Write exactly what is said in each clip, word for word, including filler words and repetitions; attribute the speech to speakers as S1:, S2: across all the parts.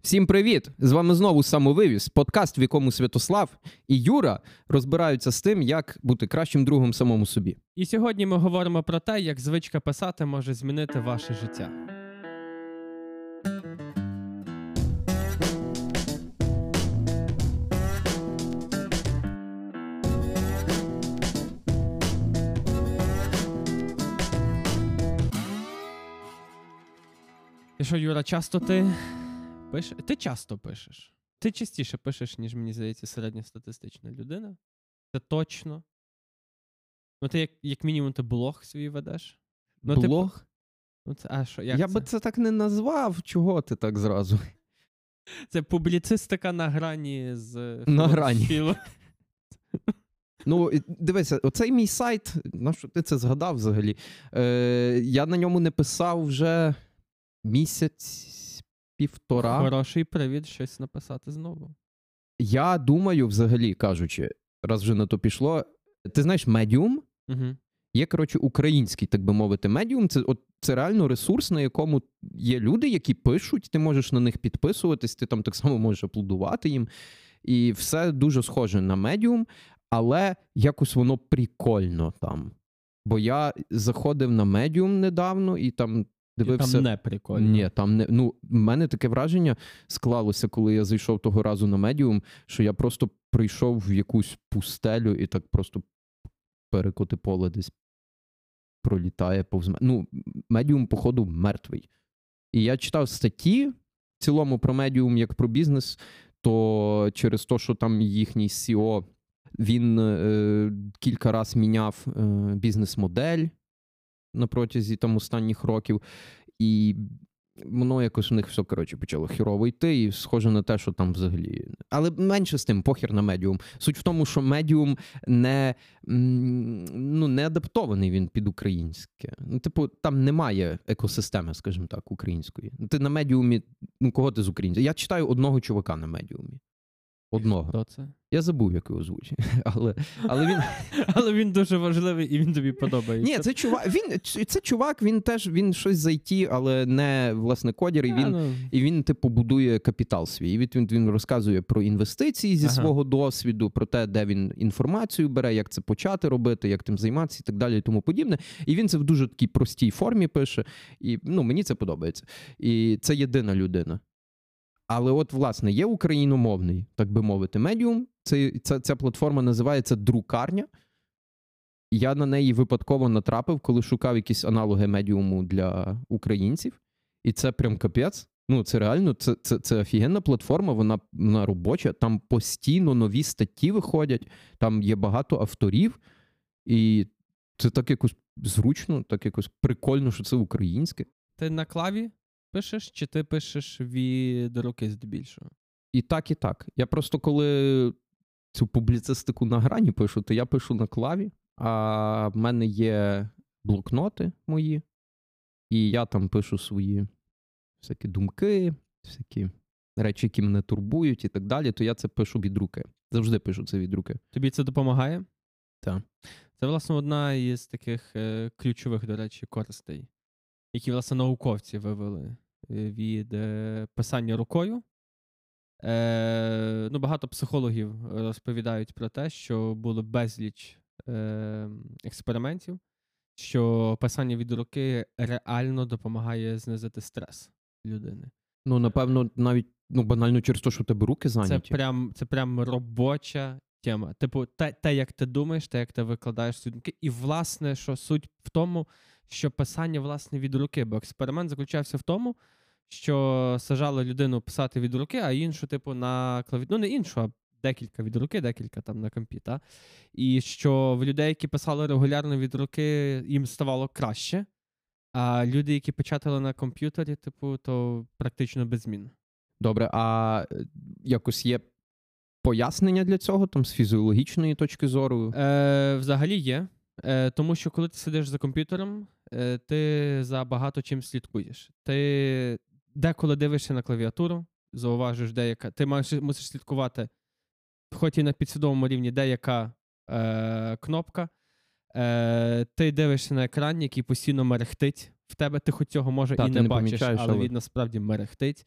S1: Всім привіт! З вами знову Самовивіз, подкаст, в якому Святослав і Юра розбираються з тим, як бути кращим другом самому собі.
S2: І сьогодні ми говоримо про те, як звичка писати може змінити ваше життя. І що, Юра, часто ти пишеш? Ти часто пишеш. Ти частіше пишеш, ніж, мені здається, середньостатистична людина. Це точно. Ну, ти як, як мінімум ти блог свій ведеш. Ну,
S1: блог?
S2: Ти... Ну, це, а що, як
S1: Я
S2: це?
S1: би це так не назвав. Чого ти так зразу?
S2: Це публіцистика на грані з...
S1: На грані.
S2: Філо...
S1: Ну, дивися, оцей мій сайт, на що ти це згадав взагалі? Е, я на ньому не писав вже місяць, півтора.
S2: Хороший привід щось написати знову.
S1: Я думаю, взагалі, кажучи, раз вже на то пішло, ти знаєш, Medium?
S2: Угу.
S1: Є, коротше, український, так би мовити, Medium. Це, от, це реально ресурс, на якому є люди, які пишуть, ти можеш на них підписуватись, ти там так само можеш аплодувати їм. І все дуже схоже на Medium, але якось воно прикольно там. Бо я заходив на Medium недавно і там дивився...
S2: І там не прикольно.
S1: Ні, там не... Ну, в мене таке враження склалося, коли я зайшов того разу на Medium, що я просто прийшов в якусь пустелю і так просто перекоти поле десь пролітає повз мене. Ну, Medium, походу, мертвий. І я читав статті в цілому про Medium як про бізнес, то через те, що там їхній сі і о, він е, кілька разів міняв е, бізнес-модель на протязі там останніх років, і воно якось у них все, коротше, почало хірово йти, і схоже на те, що там взагалі... Але менше з тим, похер на Medium. Суть в тому, що Medium не, ну, не адаптований він під українське. Ну, типу, там немає екосистеми, скажімо так, української. Ти на Medium, ну, кого ти з українців? Я читаю одного чувака на Medium. Одного.
S2: Хто це?
S1: Я забув, як його звуть. Але, але, він...
S2: але він дуже важливий і він тобі подобається.
S1: Ні, це чувак, він, це чувак, він теж, він щось з ай ті, але не, власне, кодер, і він, а, ну... і він типу, будує капітал свій. І він, він, він розказує про інвестиції зі ага. свого досвіду, про те, де він інформацію бере, як це почати робити, як тим займатися і так далі і тому подібне. І він це в дуже такій простій формі пише. І, ну, мені це подобається. І це єдина людина. Але от, власне, є україномовний, так би мовити, Medium. Це, ця, ця платформа називається Друкарня. Я на неї випадково натрапив, коли шукав якісь аналоги Medium для українців. І це прям капець. Ну, це реально, це, це, це офігенна платформа, вона, вона робоча. Там постійно нові статті виходять, там є багато авторів. І це так якось зручно, так якось прикольно, що це українське.
S2: Ти на клаві пишеш, чи ти пишеш від руки здебільшого?
S1: І так, і так. Я просто коли цю публіцистику на грані пишу, то я пишу на клаві, а в мене є блокноти мої, і я там пишу свої всякі думки, всякі речі, які мене турбують і так далі, то я це пишу від руки. Завжди пишу це від руки.
S2: Тобі це допомагає?
S1: Так.
S2: Це, власне, одна із таких е, ключових, до речі, користей, які, власне, науковці вивели від е, писання рукою. Е, ну, багато психологів розповідають про те, що було безліч е, експериментів, що писання від руки реально допомагає знизити стрес людини.
S1: Ну, напевно, навіть ну, банально через те, що у тебе руки зайняті.
S2: Це прям, це прям робоча тема. Типу, те, те, як ти думаєш, те, як ти викладаєш свої думки. І, власне, що суть в тому, що писання, власне, від руки. Бо експеримент заключався в тому, що сажали людину писати від руки, а іншу, типу, на клаві... Ну, не іншу, а декілька від руки, декілька там на компі, та? І що в людей, які писали регулярно від руки, їм ставало краще, а люди, які печатали на комп'ютері, типу, то практично без змін.
S1: Добре, а якось є пояснення для цього, там, з фізіологічної точки зору?
S2: Е, взагалі є. Е, тому що коли ти сидиш за комп'ютером, е, ти за багато чим слідкуєш. Ти деколи дивишся на клавіатуру, зауважиш деяка. Ти маєш, мусиш слідкувати, хоч і на підсвідомому рівні, деяка е, кнопка. Е, ти дивишся на екран, який постійно мерехтить в тебе. Ти хоч цього, може,
S1: Та,
S2: і не бачиш, але, але він насправді мерехтить.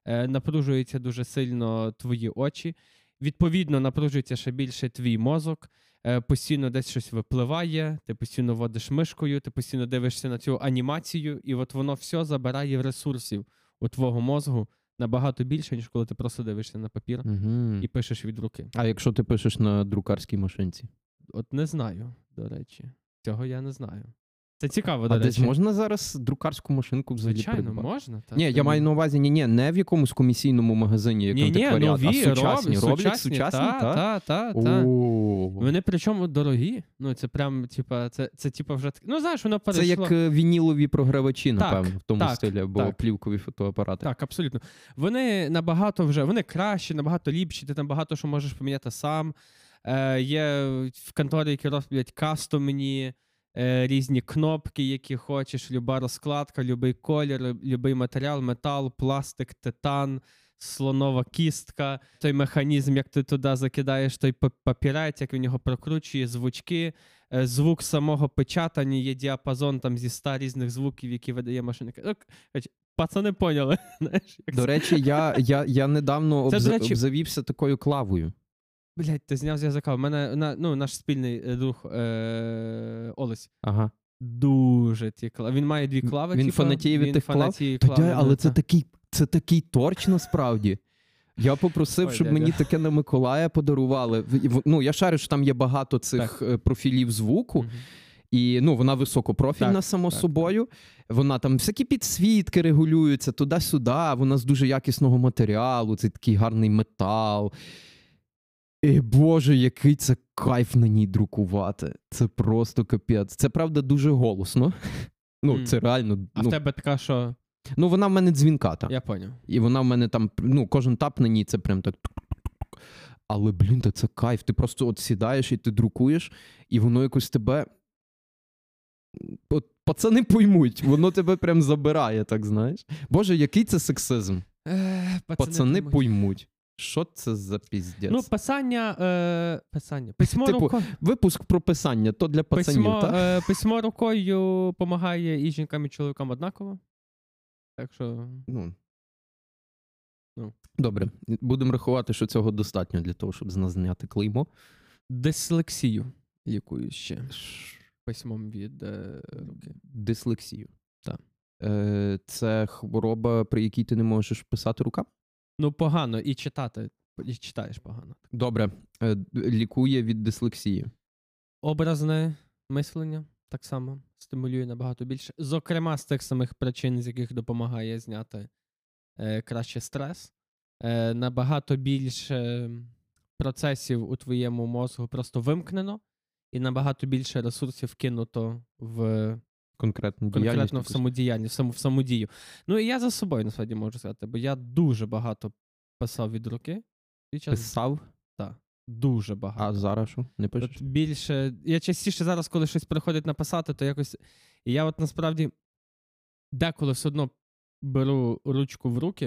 S2: е, напружуються дуже сильно твої очі, відповідно, напружується ще більше твій мозок, е, постійно десь щось випливає, ти постійно водиш мишкою, ти постійно дивишся на цю анімацію, і от воно все забирає ресурсів у твого мозгу набагато більше, ніж коли ти просто дивишся на папір
S1: Угу.
S2: і пишеш від руки.
S1: А якщо ти пишеш на друкарській машинці?
S2: От не знаю, до речі. Цього я не знаю. Це цікаво, до
S1: А
S2: речі.
S1: десь можна зараз друкарську машинку взагалі
S2: Звичайно,
S1: придбати?
S2: можна. Та,
S1: Ні,
S2: це
S1: я маю на увазі, ні, ні, не в якомусь комісійному магазині, як
S2: Ні, ні,
S1: антикваріат,
S2: нові,
S1: а сучасні.
S2: роб-
S1: Роблять сучасні,
S2: та,
S1: та?
S2: та, та, та.
S1: О.
S2: Вони причому дорогі. Ну, це прям, типа, це, це типа вже... Ну, знаєш, воно перейшло...
S1: Це як е, вінілові програвачі,
S2: Так,
S1: напевно, в тому
S2: так,
S1: стилі, або
S2: так.
S1: плівкові фотоапарати.
S2: Так, абсолютно. Вони набагато вже, вони кращі, набагато ліпші, ти там багато що можеш поміняти сам. Е, є в конторі, які роблять кастомні, е, різні кнопки, які хочеш, люба розкладка, любий колір, любий матеріал, метал, пластик, титан, слонова кістка, той механізм, як ти туди закидаєш той па- папірець, як він його прокручує, звучки, е, звук самого печатання, є діапазон там зі ста різних звуків, які видає машина. Ну, коротше, пацани поняли. Знаєш, як
S1: До
S2: це-
S1: речі, я, я, я недавно
S2: Це, до
S1: обза-
S2: речі-
S1: обзавівся такою клавою.
S2: Блядь, ти зняв з язика. У мене на, ну, наш спільний е, друг е, Олесь
S1: Ага.
S2: дуже ті клави. Він має дві клави.
S1: Він
S2: типу,
S1: фанатіє від
S2: він
S1: тих клав?
S2: фанатіє
S1: Та,
S2: клави,
S1: дя- але
S2: ну,
S1: це
S2: та.
S1: такий, це такий торч насправді. Я попросив,
S2: Ой,
S1: щоб
S2: дядя.
S1: мені таке на Миколая подарували. В- в- Ну, я шарю, що там є багато цих е, профілів звуку.
S2: Мгм.
S1: І ну, вона високопрофільна,
S2: Так,
S1: само
S2: так,
S1: собою. Вона там всякі підсвітки регулюються туди-сюди. Вона з дуже якісного матеріалу, це такий гарний метал. І, Боже, який це кайф на ній друкувати. Це просто капець. Це, правда, дуже голосно. Ну,
S2: Мгм.
S1: це реально.
S2: А
S1: ну,
S2: в тебе така, що...
S1: ну, вона в мене дзвінката.
S2: Я поняв.
S1: І вона в мене там, ну, кожен тап на ній, це прям так. Але, блін, та це кайф. Ти просто от сідаєш і ти друкуєш, і воно якось тебе. От пацани поймуть, воно тебе прям забирає, так знаєш. Боже, який це сексизм.
S2: Е,
S1: Пацани
S2: думають.
S1: поймуть. Що це за піздець?
S2: Ну, писання... Е, писання. Письмо,
S1: Типу,
S2: руко...
S1: Випуск про писання, то для пацанів,
S2: письмо,
S1: так?
S2: е, письмо рукою допомагає і жінкам, і чоловікам однаково. Так що...
S1: Ну.
S2: Ну.
S1: Добре, будемо рахувати, що цього достатньо для того, щоб з нас зняти клеймо.
S2: Дислексію лікую ще. Письмом від е, руки.
S1: Дислексію.
S2: Так.
S1: Е, це хвороба, при якій ти не можеш писати руками?
S2: Ну, погано. І читати. І читаєш погано.
S1: Добре. Е, лікує від дислексії.
S2: Образне мислення так само стимулює набагато більше. Зокрема, з тих самих причин, з яких допомагає зняти е, краще стрес. Е, набагато більше процесів у твоєму мозку просто вимкнено, і набагато більше ресурсів кинуто в
S1: Конкретну діяльність.
S2: конкретно в
S1: якусь.
S2: саму діяльність, в саму, в саму дію. Ну і я за собою, насправді, можу сказати, бо я дуже багато писав від руки. Під час...
S1: Писав,
S2: Так, дуже багато.
S1: а зараз що? Не пишеш?
S2: От більше... Я частіше зараз, коли щось приходить написати, то якось... І я от насправді деколи все одно беру ручку в руки.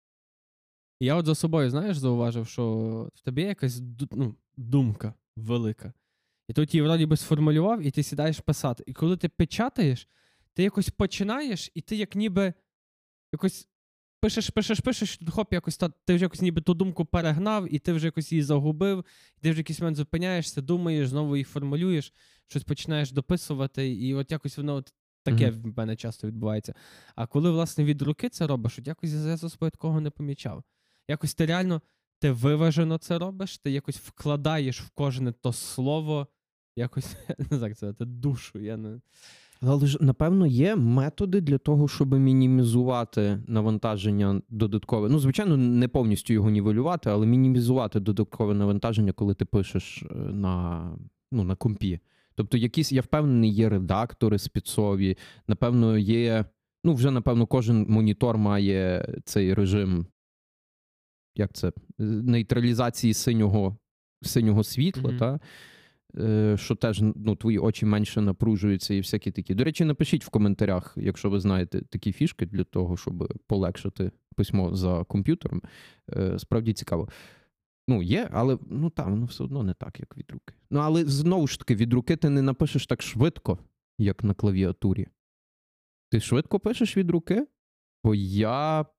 S2: І я от за собою, знаєш, зауважив, що в тебе є якась ду- ну, думка велика. І тут її вроді би сформулював, і ти сідаєш писати. І коли ти печатаєш, ти якось починаєш, і ти як ніби якось пишеш, пишеш, пишеш, і тут хоп, якось та, ти вже якось ніби ту думку перегнав, і ти вже якось її загубив, і ти вже в якийсь момент зупиняєшся, думаєш, знову її формулюєш, щось починаєш дописувати, і от якось воно от таке
S1: Мгм.
S2: в мене часто відбувається. А коли, власне, від руки це робиш, от якось я за собою такого не помічав. Якось ти реально, ти виважено це робиш, ти якось вкладаєш в кожне то слово, якось, я не знаю, як це, це душу, я не...
S1: Але ж, напевно, є методи для того, щоб мінімізувати навантаження додаткове. Ну, звичайно, не повністю його нівелювати, але мінімізувати додаткове навантаження, коли ти пишеш е, на, ну, на компі. Тобто, якісь, я впевнений, є редактори спецові, напевно, є, ну, вже, напевно, кожен монітор має цей режим, як це, нейтралізації синього, синього світла,
S2: Мгм.
S1: та? Е, що теж, ну, твої очі менше напружуються і всякі такі. До речі, напишіть в коментарях, якщо ви знаєте такі фішки для того, щоб полегшити письмо за комп'ютером. Е, Справді цікаво. Ну, є, але, ну, там, воно все одно не так, як від руки. Ну, але, знову ж таки, від руки ти не напишеш так швидко, як на клавіатурі. Ти швидко пишеш від руки? Бо я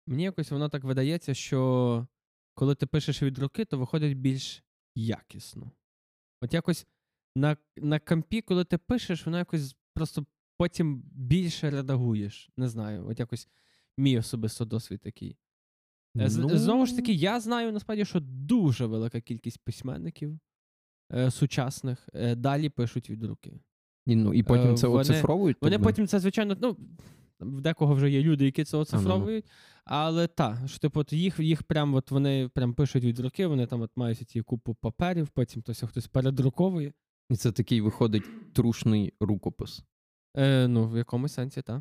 S2: Мені якось воно так видається, що коли ти пишеш від руки, то виходить більш якісно. От якось на, на компі, коли ти пишеш, воно якось просто потім більше редагуєш. Не знаю, от якось мій особисто досвід такий. З,
S1: Ну,
S2: Знову ж таки, я знаю насправді, що дуже велика кількість письменників е, сучасних е, далі пишуть від руки.
S1: і, ну, і потім
S2: Е,
S1: це
S2: вони-
S1: оцифровують?
S2: Вони
S1: тобі?
S2: потім це, звичайно, ну, в декого вже є люди, які це оцифровують, але так, що типу, от їх, їх прям от вони прям пишуть від руки, вони там от мають ці купу паперів, потім то все хтось передруковує.
S1: І це такий виходить трушний рукопис.
S2: Е, ну, в якомусь сенсі, так.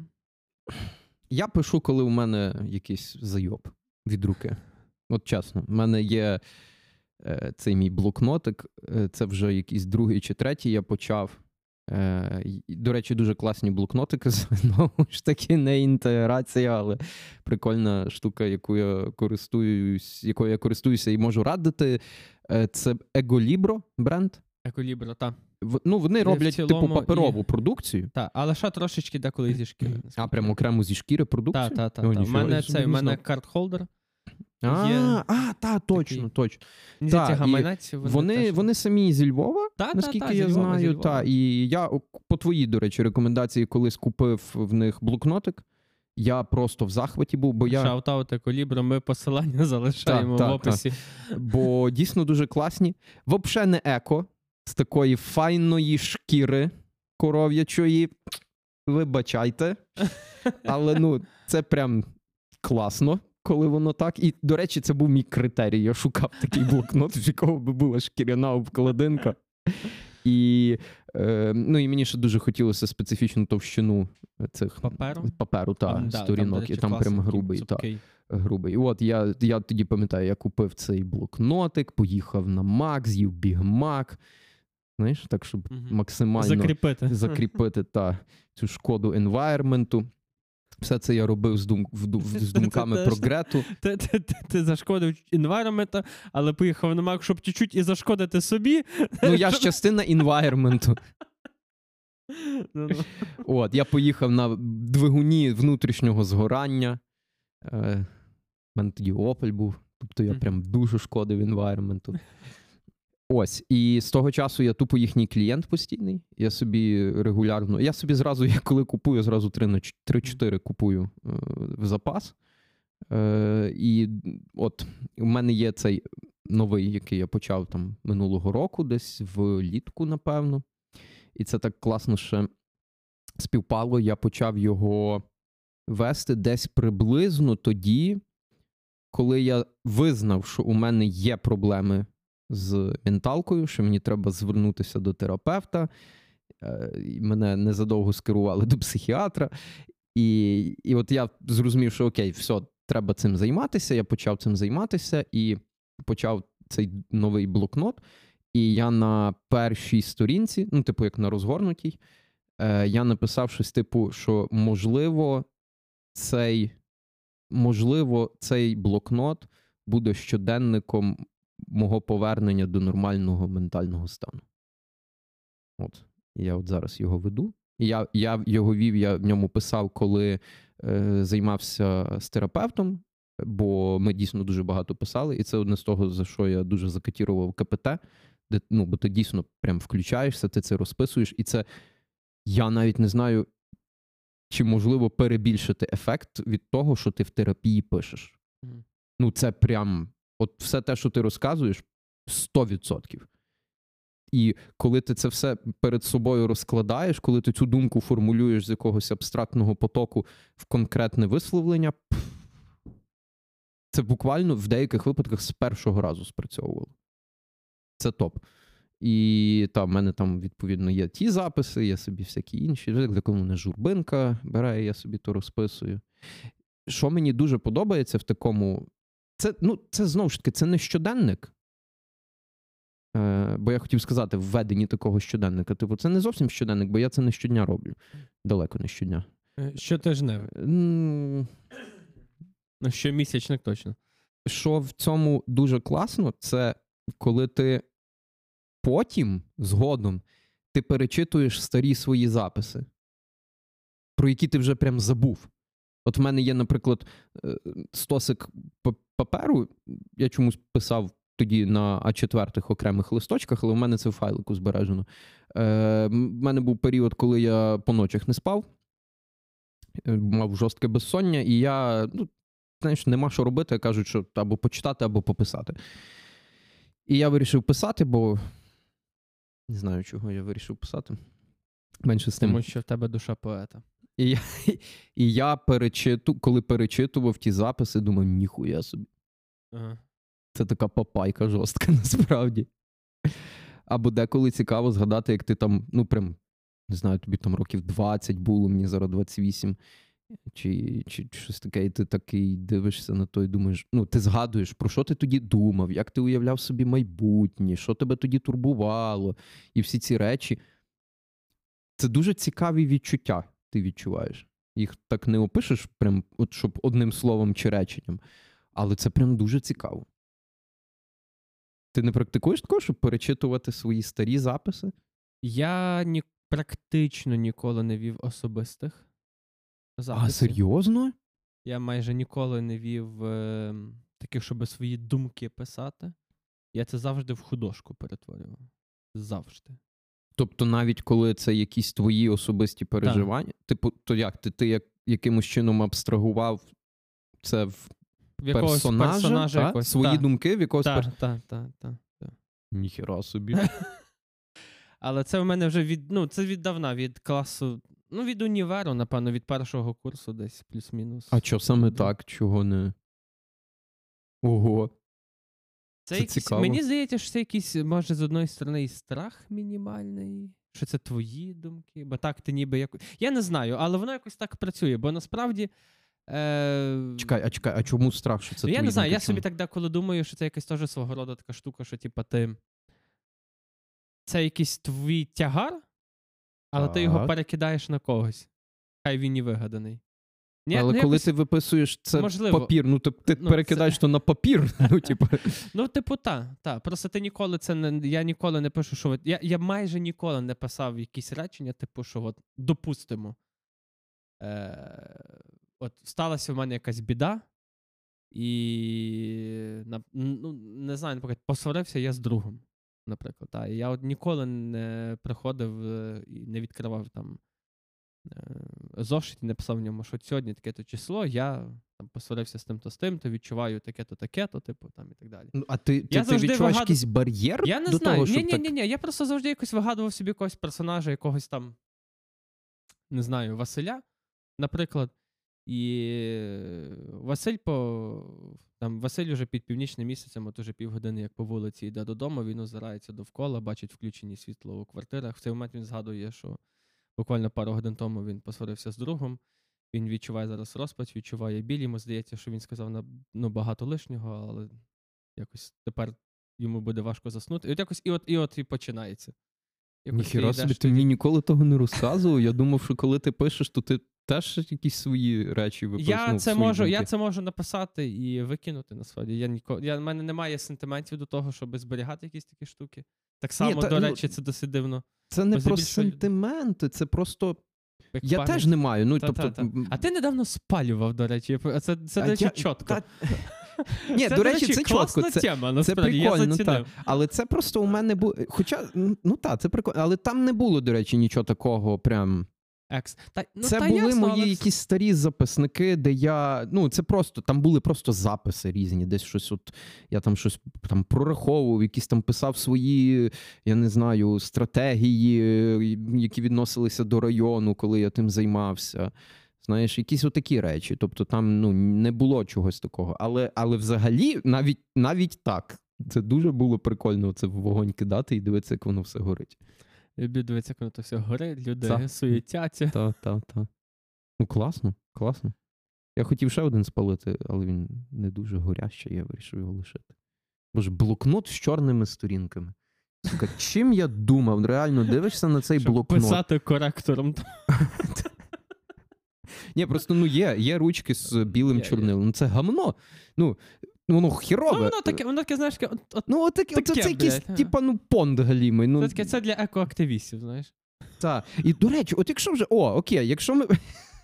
S1: Я пишу, коли у мене якийсь зайоб від руки. От чесно, в мене є е, цей мій блокнотик, е, це вже якийсь другий чи третій я почав. Е, і, до речі, дуже класні блокнотики, знову ж таки, не інтеграція, але прикольна штука, яку я користуюсь, якою я користуюся і можу радити. Е, це Еголібро бренд.
S2: Еколібро, так.
S1: В- Ну, вони
S2: в
S1: роблять
S2: цілому
S1: типу паперову
S2: і-
S1: продукцію.
S2: Та, але ще трошечки деколи зі шкіри.
S1: А
S2: наскільки
S1: прямо
S2: я-
S1: окремо зі шкіри продукцію?
S2: Та, та, та,
S1: О,
S2: та. У
S1: ніфіга,
S2: мене
S1: я
S2: це, у
S1: не
S2: мене
S1: знав.
S2: карт-холдер.
S1: А,
S2: є
S1: а, та, точно,
S2: такий.
S1: точно.
S2: Мені
S1: Та,
S2: здається,
S1: і
S2: гаманець, вони,
S1: Вони,
S2: теж-
S1: вони самі зі Львова,
S2: Та, та,
S1: наскільки
S2: та, зі
S1: я
S2: Львова,
S1: знаю.
S2: зі Львова.
S1: Та, і я о, по твоїй, до речі, рекомендації колись купив в них блокнотик. Я просто в захваті був, бо я...
S2: Шаут-аут Еколібро, ми посилання залишаємо
S1: Так,
S2: в
S1: так,
S2: описі.
S1: Бо дійсно дуже класні. Вообще не еко, з такої файної шкіри коров'ячої. Вибачайте. Але, ну, це прям класно, коли воно так. І, до речі, це був мій критерій. Я шукав такий блокнот, в якого би була шкіряна обкладинка. І, е, ну, і мені ще дуже хотілося специфічну товщину цих
S2: Паперу?
S1: паперу та
S2: Там, да,
S1: сторінок.
S2: там, до речі,
S1: і там прям
S2: класний,
S1: грубий. Та.
S2: цупкий.
S1: грубий. І от я, я тоді пам'ятаю, я купив цей блокнотик, поїхав на Мак, з'їв Біг Мак. Знаєш, так, щоб
S2: Мгм.
S1: максимально
S2: Закріпити.
S1: закріпити та, цю шкоду енвайрменту. Все це я робив з, дум, в, ду- з думками
S2: Це
S1: про
S2: теж-
S1: Грету.
S2: Ти, ти, ти, ти зашкодив інвайромента, але поїхав на Мак, щоб чуть-чуть і зашкодити собі.
S1: Ну, я ж частина інвайрменту.
S2: Ну, ну.
S1: От, я поїхав на двигуні внутрішнього згорання. Е, в мене тоді Opel був. Тобто я
S2: Мгм.
S1: прям дуже шкодив інвайрменту. Ось, і з того часу я тупо їхній клієнт постійний. Я собі регулярно, я собі зразу, я коли купую, зразу три-чотири купую е, в запас. Е, і от у мене є цей новий, який я почав там минулого року, десь влітку, напевно. І це так класно ще співпало. Я почав його вести десь приблизно тоді, коли я визнав, що у мене є проблеми з менталкою, що мені треба звернутися до терапевта. Е, і мене незадовго скерували до психіатра. І, і от я зрозумів, що окей, все, треба цим займатися. Я почав цим займатися і почав цей новий блокнот. І я на першій сторінці, ну, типу, як на розгорнутій, е, я написав щось типу, що можливо цей, можливо, цей блокнот буде щоденником мого повернення до нормального ментального стану. От. Я от зараз його веду. І я, я його вів, я в ньому писав, коли е, займався з терапевтом, бо ми дійсно дуже багато писали, і це одне з того, за що я дуже закатірував КПТ, де, ну, бо ти дійсно прям включаєшся, ти це розписуєш, і це, я навіть не знаю, чи можливо перебільшити ефект від того, що ти в терапії пишеш.
S2: Мгм.
S1: Ну, це прям, от все те, що ти розказуєш, сто відсотків. І коли ти це все перед собою розкладаєш, коли ти цю думку формулюєш з якогось абстрактного потоку в конкретне висловлення, пф, це буквально в деяких випадках з першого разу спрацьовувало. Це топ. І там в мене там, відповідно, є ті записи, є собі всякі інші. Для кого мене журбинка бере, я собі то розписую. Що мені дуже подобається в такому... Це, ну, це знову ж таки, це не щоденник. Е, бо я хотів сказати, в введенні такого щоденника. Типу, це не зовсім щоденник, бо я це не щодня роблю. Далеко не щодня.
S2: Е, Щотижневий.
S1: М,
S2: Ну, щомісячник точно.
S1: Що в цьому дуже класно, це коли ти потім, згодом, ти перечитуєш старі свої записи, про які ти вже прям забув. От в мене є, наприклад, е, стосик п- паперу, я чомусь писав тоді на а чотири окремих листочках, але в мене це в файлику збережено. Е, в мене був період, коли я по ночах не спав, е, мав жорстке безсоння, і я, ну, знаєш, нема що робити, кажуть, що або почитати, або пописати. І я вирішив писати, бо не знаю, чого я вирішив писати. Менше з тим.
S2: Тому що в тебе душа поета.
S1: І я, і я перечиту, коли перечитував ті записи, думав, ніхуя собі.
S2: Ага.
S1: Це така папайка жорстка, насправді. Або деколи цікаво згадати, як ти там, ну прям, не знаю, тобі там років двадцять було, мені зараз двадцять вісім, чи, чи щось таке, і ти такий дивишся на то і думаєш, ну ти згадуєш, про що ти тоді думав, як ти уявляв собі майбутнє, що тебе тоді турбувало, і всі ці речі. Це дуже цікаві відчуття, ти відчуваєш. Їх так не опишеш, прям, от, щоб одним словом чи реченням, але це прям дуже цікаво. Ти не практикуєш такого, щоб перечитувати свої старі записи?
S2: Я ні, практично ніколи не вів особистих записів.
S1: А, серйозно?
S2: Я майже ніколи не вів е, таких, щоб свої думки писати. Я це завжди в художку перетворював. Завжди.
S1: Тобто навіть коли це якісь твої особисті переживання? Так. Типу, то як? Ти, ти як, якимось чином абстрагував це в,
S2: в якогось
S1: персонажа?
S2: персонажа
S1: та?
S2: якогось.
S1: Свої
S2: та.
S1: думки в якогось
S2: Так,
S1: персонажа?
S2: так, так, так.
S1: Ніхіра собі.
S2: Але це в мене вже від, ну, це віддавна, від класу, ну, від універу, напевно, від першого курсу десь плюс-мінус.
S1: А що саме так? Чого не? Ого.
S2: Це,
S1: це
S2: якийсь,
S1: цікаво.
S2: Мені здається, що це якийсь, може, з одної сторони і страх мінімальний, що це твої думки, бо так ти ніби якось... Я не знаю, але воно якось так працює, бо насправді... Е...
S1: Чекай, а чекай, а чому страх, що це твої
S2: Я
S1: думки?
S2: не знаю, я
S1: чому?
S2: собі так деколи думаю, що це якась теж свого роду така штука, що типа ти... Це якийсь твій тягар, але
S1: так.
S2: ти його перекидаєш на когось. Хай він і вигаданий. Ні,
S1: але
S2: ну,
S1: коли
S2: якось...
S1: ти виписуєш це
S2: Можливо.
S1: папір, ну ти, ти
S2: Ну,
S1: перекидаєш
S2: це...
S1: то на папір. Ну, типу,
S2: ну, типу, так. Та. Просто ти ніколи це не... Я ніколи не пишу, що... Я, я майже ніколи не писав якісь речення, типу, що от, допустимо, е... от сталася в мене якась біда, і, ну, не знаю, наприклад, посварився я з другом, наприклад. Та. І я от ніколи не приходив і не відкривав там зошит, не писав в ньому, що сьогодні таке-то число, я там посварився з тим-то з тим-то, відчуваю таке-то, таке-то, типу, там і так далі.
S1: Ну, а ти, ти,
S2: Я
S1: ти відчуваєш
S2: вигаду...
S1: якийсь бар'єр
S2: я не
S1: до
S2: знаю.
S1: того, щоб
S2: ні,
S1: так...
S2: ні, ні, ні, я просто завжди якось вигадував собі якогось персонажа, якогось там, не знаю, Василя, наприклад. І Василь по... Там, Василь уже під північним місяцем, от уже півгодини, як по вулиці йде додому, він озирається довкола, бачить включені світло у квартирах. В цей момент він згадує, що буквально пару годин тому він посварився з другом, він відчуває зараз розпач, відчуває біль, йому здається, що він сказав на, ну, багато лишнього, але якось тепер йому буде важко заснути. І от якось і от і, от, і починається.
S1: Ніхіра собі, ти мені ніколи того не розказував. Я думав, що коли ти пишеш, то ти теж якісь свої речі виписав.
S2: Я це можу, я це можу написати і викинути, насправді. Я ніколи, я, в мене немає сентиментів до того, щоб зберігати якісь такі штуки. Так само, Ні, та, до речі, ну, це досить дивно.
S1: Це не про сентименти, це просто... Як я пам'ять. Теж не маю. Ну,
S2: та,
S1: тобто...
S2: та, та. А ти недавно спалював, до речі. Це, це до речі, я... чітко. Та...
S1: Ні,
S2: це,
S1: до речі, це чітко.
S2: Це, тема,
S1: це прикольно, так. Але це просто у мене було... Хоча, ну так, це прикольно. Але там не було, до речі, нічого такого прям...
S2: Екс. Та, ну,
S1: це
S2: та
S1: були
S2: ясно,
S1: мої
S2: але...
S1: якісь старі записники, де я, ну, це просто, там були просто записи різні, десь щось от, я там щось там прораховував, якісь там писав свої, я не знаю, стратегії, які відносилися до району, коли я тим займався. Знаєш, якісь отакі речі, тобто там, ну, не було чогось такого, але, але взагалі, навіть, навіть так, це дуже було прикольно, це в вогонь кидати і дивитися, як воно все горить.
S2: Люблю дивитися, коли то все горить, люди суєтяться.
S1: Так, так, так. Ну, класно, класно. Я хотів ще один спалити, але він не дуже горящий, я вирішив його лишити. Боже, блокнот з чорними сторінками. Сука, чим я думав? Реально, дивишся на цей
S2: щоб
S1: блокнот.
S2: Писати коректором.
S1: Ні, просто, ну, є, є ручки з білим чорнилом. Ну, це гамно. Ну, воно хірове.
S2: Ну, воно таке, воно таке, знаєш, от, от,
S1: ну, от таке, таке, це якийсь, типа, ну, понд галімий. Ну,
S2: це таке, це для екоактивістів, знаєш.
S1: Так. І, до речі, от якщо вже, о, окей, якщо ми...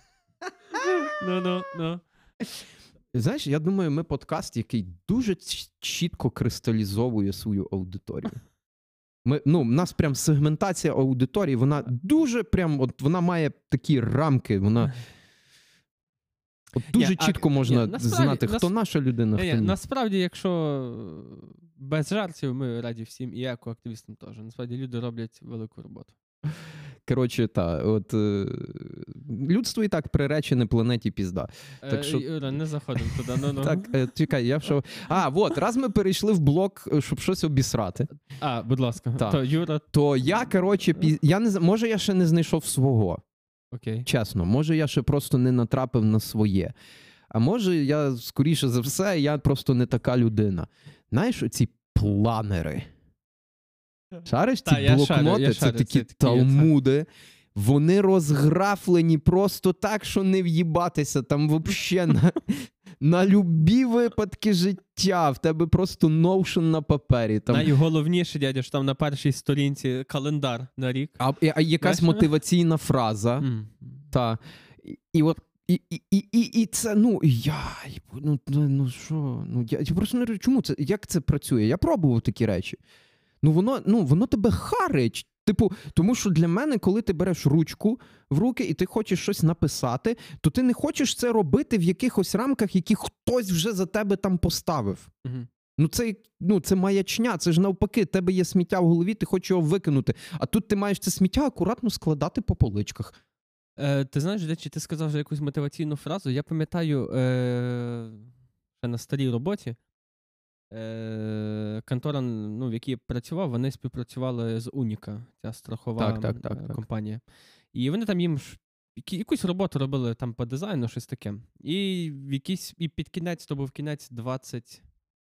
S2: Ну, ну, ну.
S1: Знаєш, я думаю, ми подкаст, який дуже чітко кристалізовує свою аудиторію. Ми, ну, у нас прям сегментація аудиторії, вона дуже прям, от вона має такі рамки, вона от дуже
S2: Ні,
S1: чітко
S2: а,
S1: можна
S2: ні, насправді,
S1: знати, хто
S2: нас...
S1: наша людина,
S2: ні,
S1: хто ні.
S2: Насправді, якщо без жартів, ми раді всім, і екоактивістам теж. Насправді, люди роблять велику роботу.
S1: Коротше, так, от е, людство і так приречене планеті пізда. Так що...
S2: Юра, не заходимо туди. Ну, ну.
S1: Так, е, чекай, я що... А, от, раз ми перейшли в блок, щоб щось обісрати.
S2: А, будь ласка.
S1: Так.
S2: То, Юра...
S1: То я, коротше, піз... я не... може я ще не знайшов свого.
S2: Окей.
S1: Чесно, може я ще просто не натрапив на своє. А може я, скоріше за все, я просто не така людина. Знаєш, оці планери. Шариш, ці
S2: Та,
S1: блокноти,
S2: шарю, я
S1: це
S2: шарю,
S1: такі
S2: це такі,
S1: талмуди. Вони розграфлені просто так, що не в'їбатися. Там взагалі на, на любі випадки життя. В тебе просто Notion на папері. Там...
S2: Найголовніше, дядя, що там на першій сторінці календар на рік.
S1: А, а якась
S2: Знаєш?
S1: мотиваційна фраза.
S2: Mm.
S1: Та. І, і от І, і, і, і, і це, ну, я, ну, ну, що, ну, я, я просто не розумію, чому це, як це працює? Я пробував такі речі. Ну, воно, ну, воно тебе харить. Типу, тому що для мене, коли ти береш ручку в руки і ти хочеш щось написати, то ти не хочеш це робити в якихось рамках, які хтось вже за тебе там поставив.
S2: Угу.
S1: Ну, це, ну, це маячня, це ж навпаки, в тебе є сміття в голові, ти хочеш його викинути. А тут ти маєш це сміття акуратно складати по поличках.
S2: Е, ти знаєш, речі, ти сказав вже якусь мотиваційну фразу. Я пам'ятаю, е, ще на старій роботі, е, контора, ну, в якій я працював, вони співпрацювали з Уніка, ця страхова
S1: так, так, так, так.
S2: компанія. І вони там їм якусь роботу робили там по дизайну, щось таке. І в якийсь, і під кінець, то був кінець двадцять,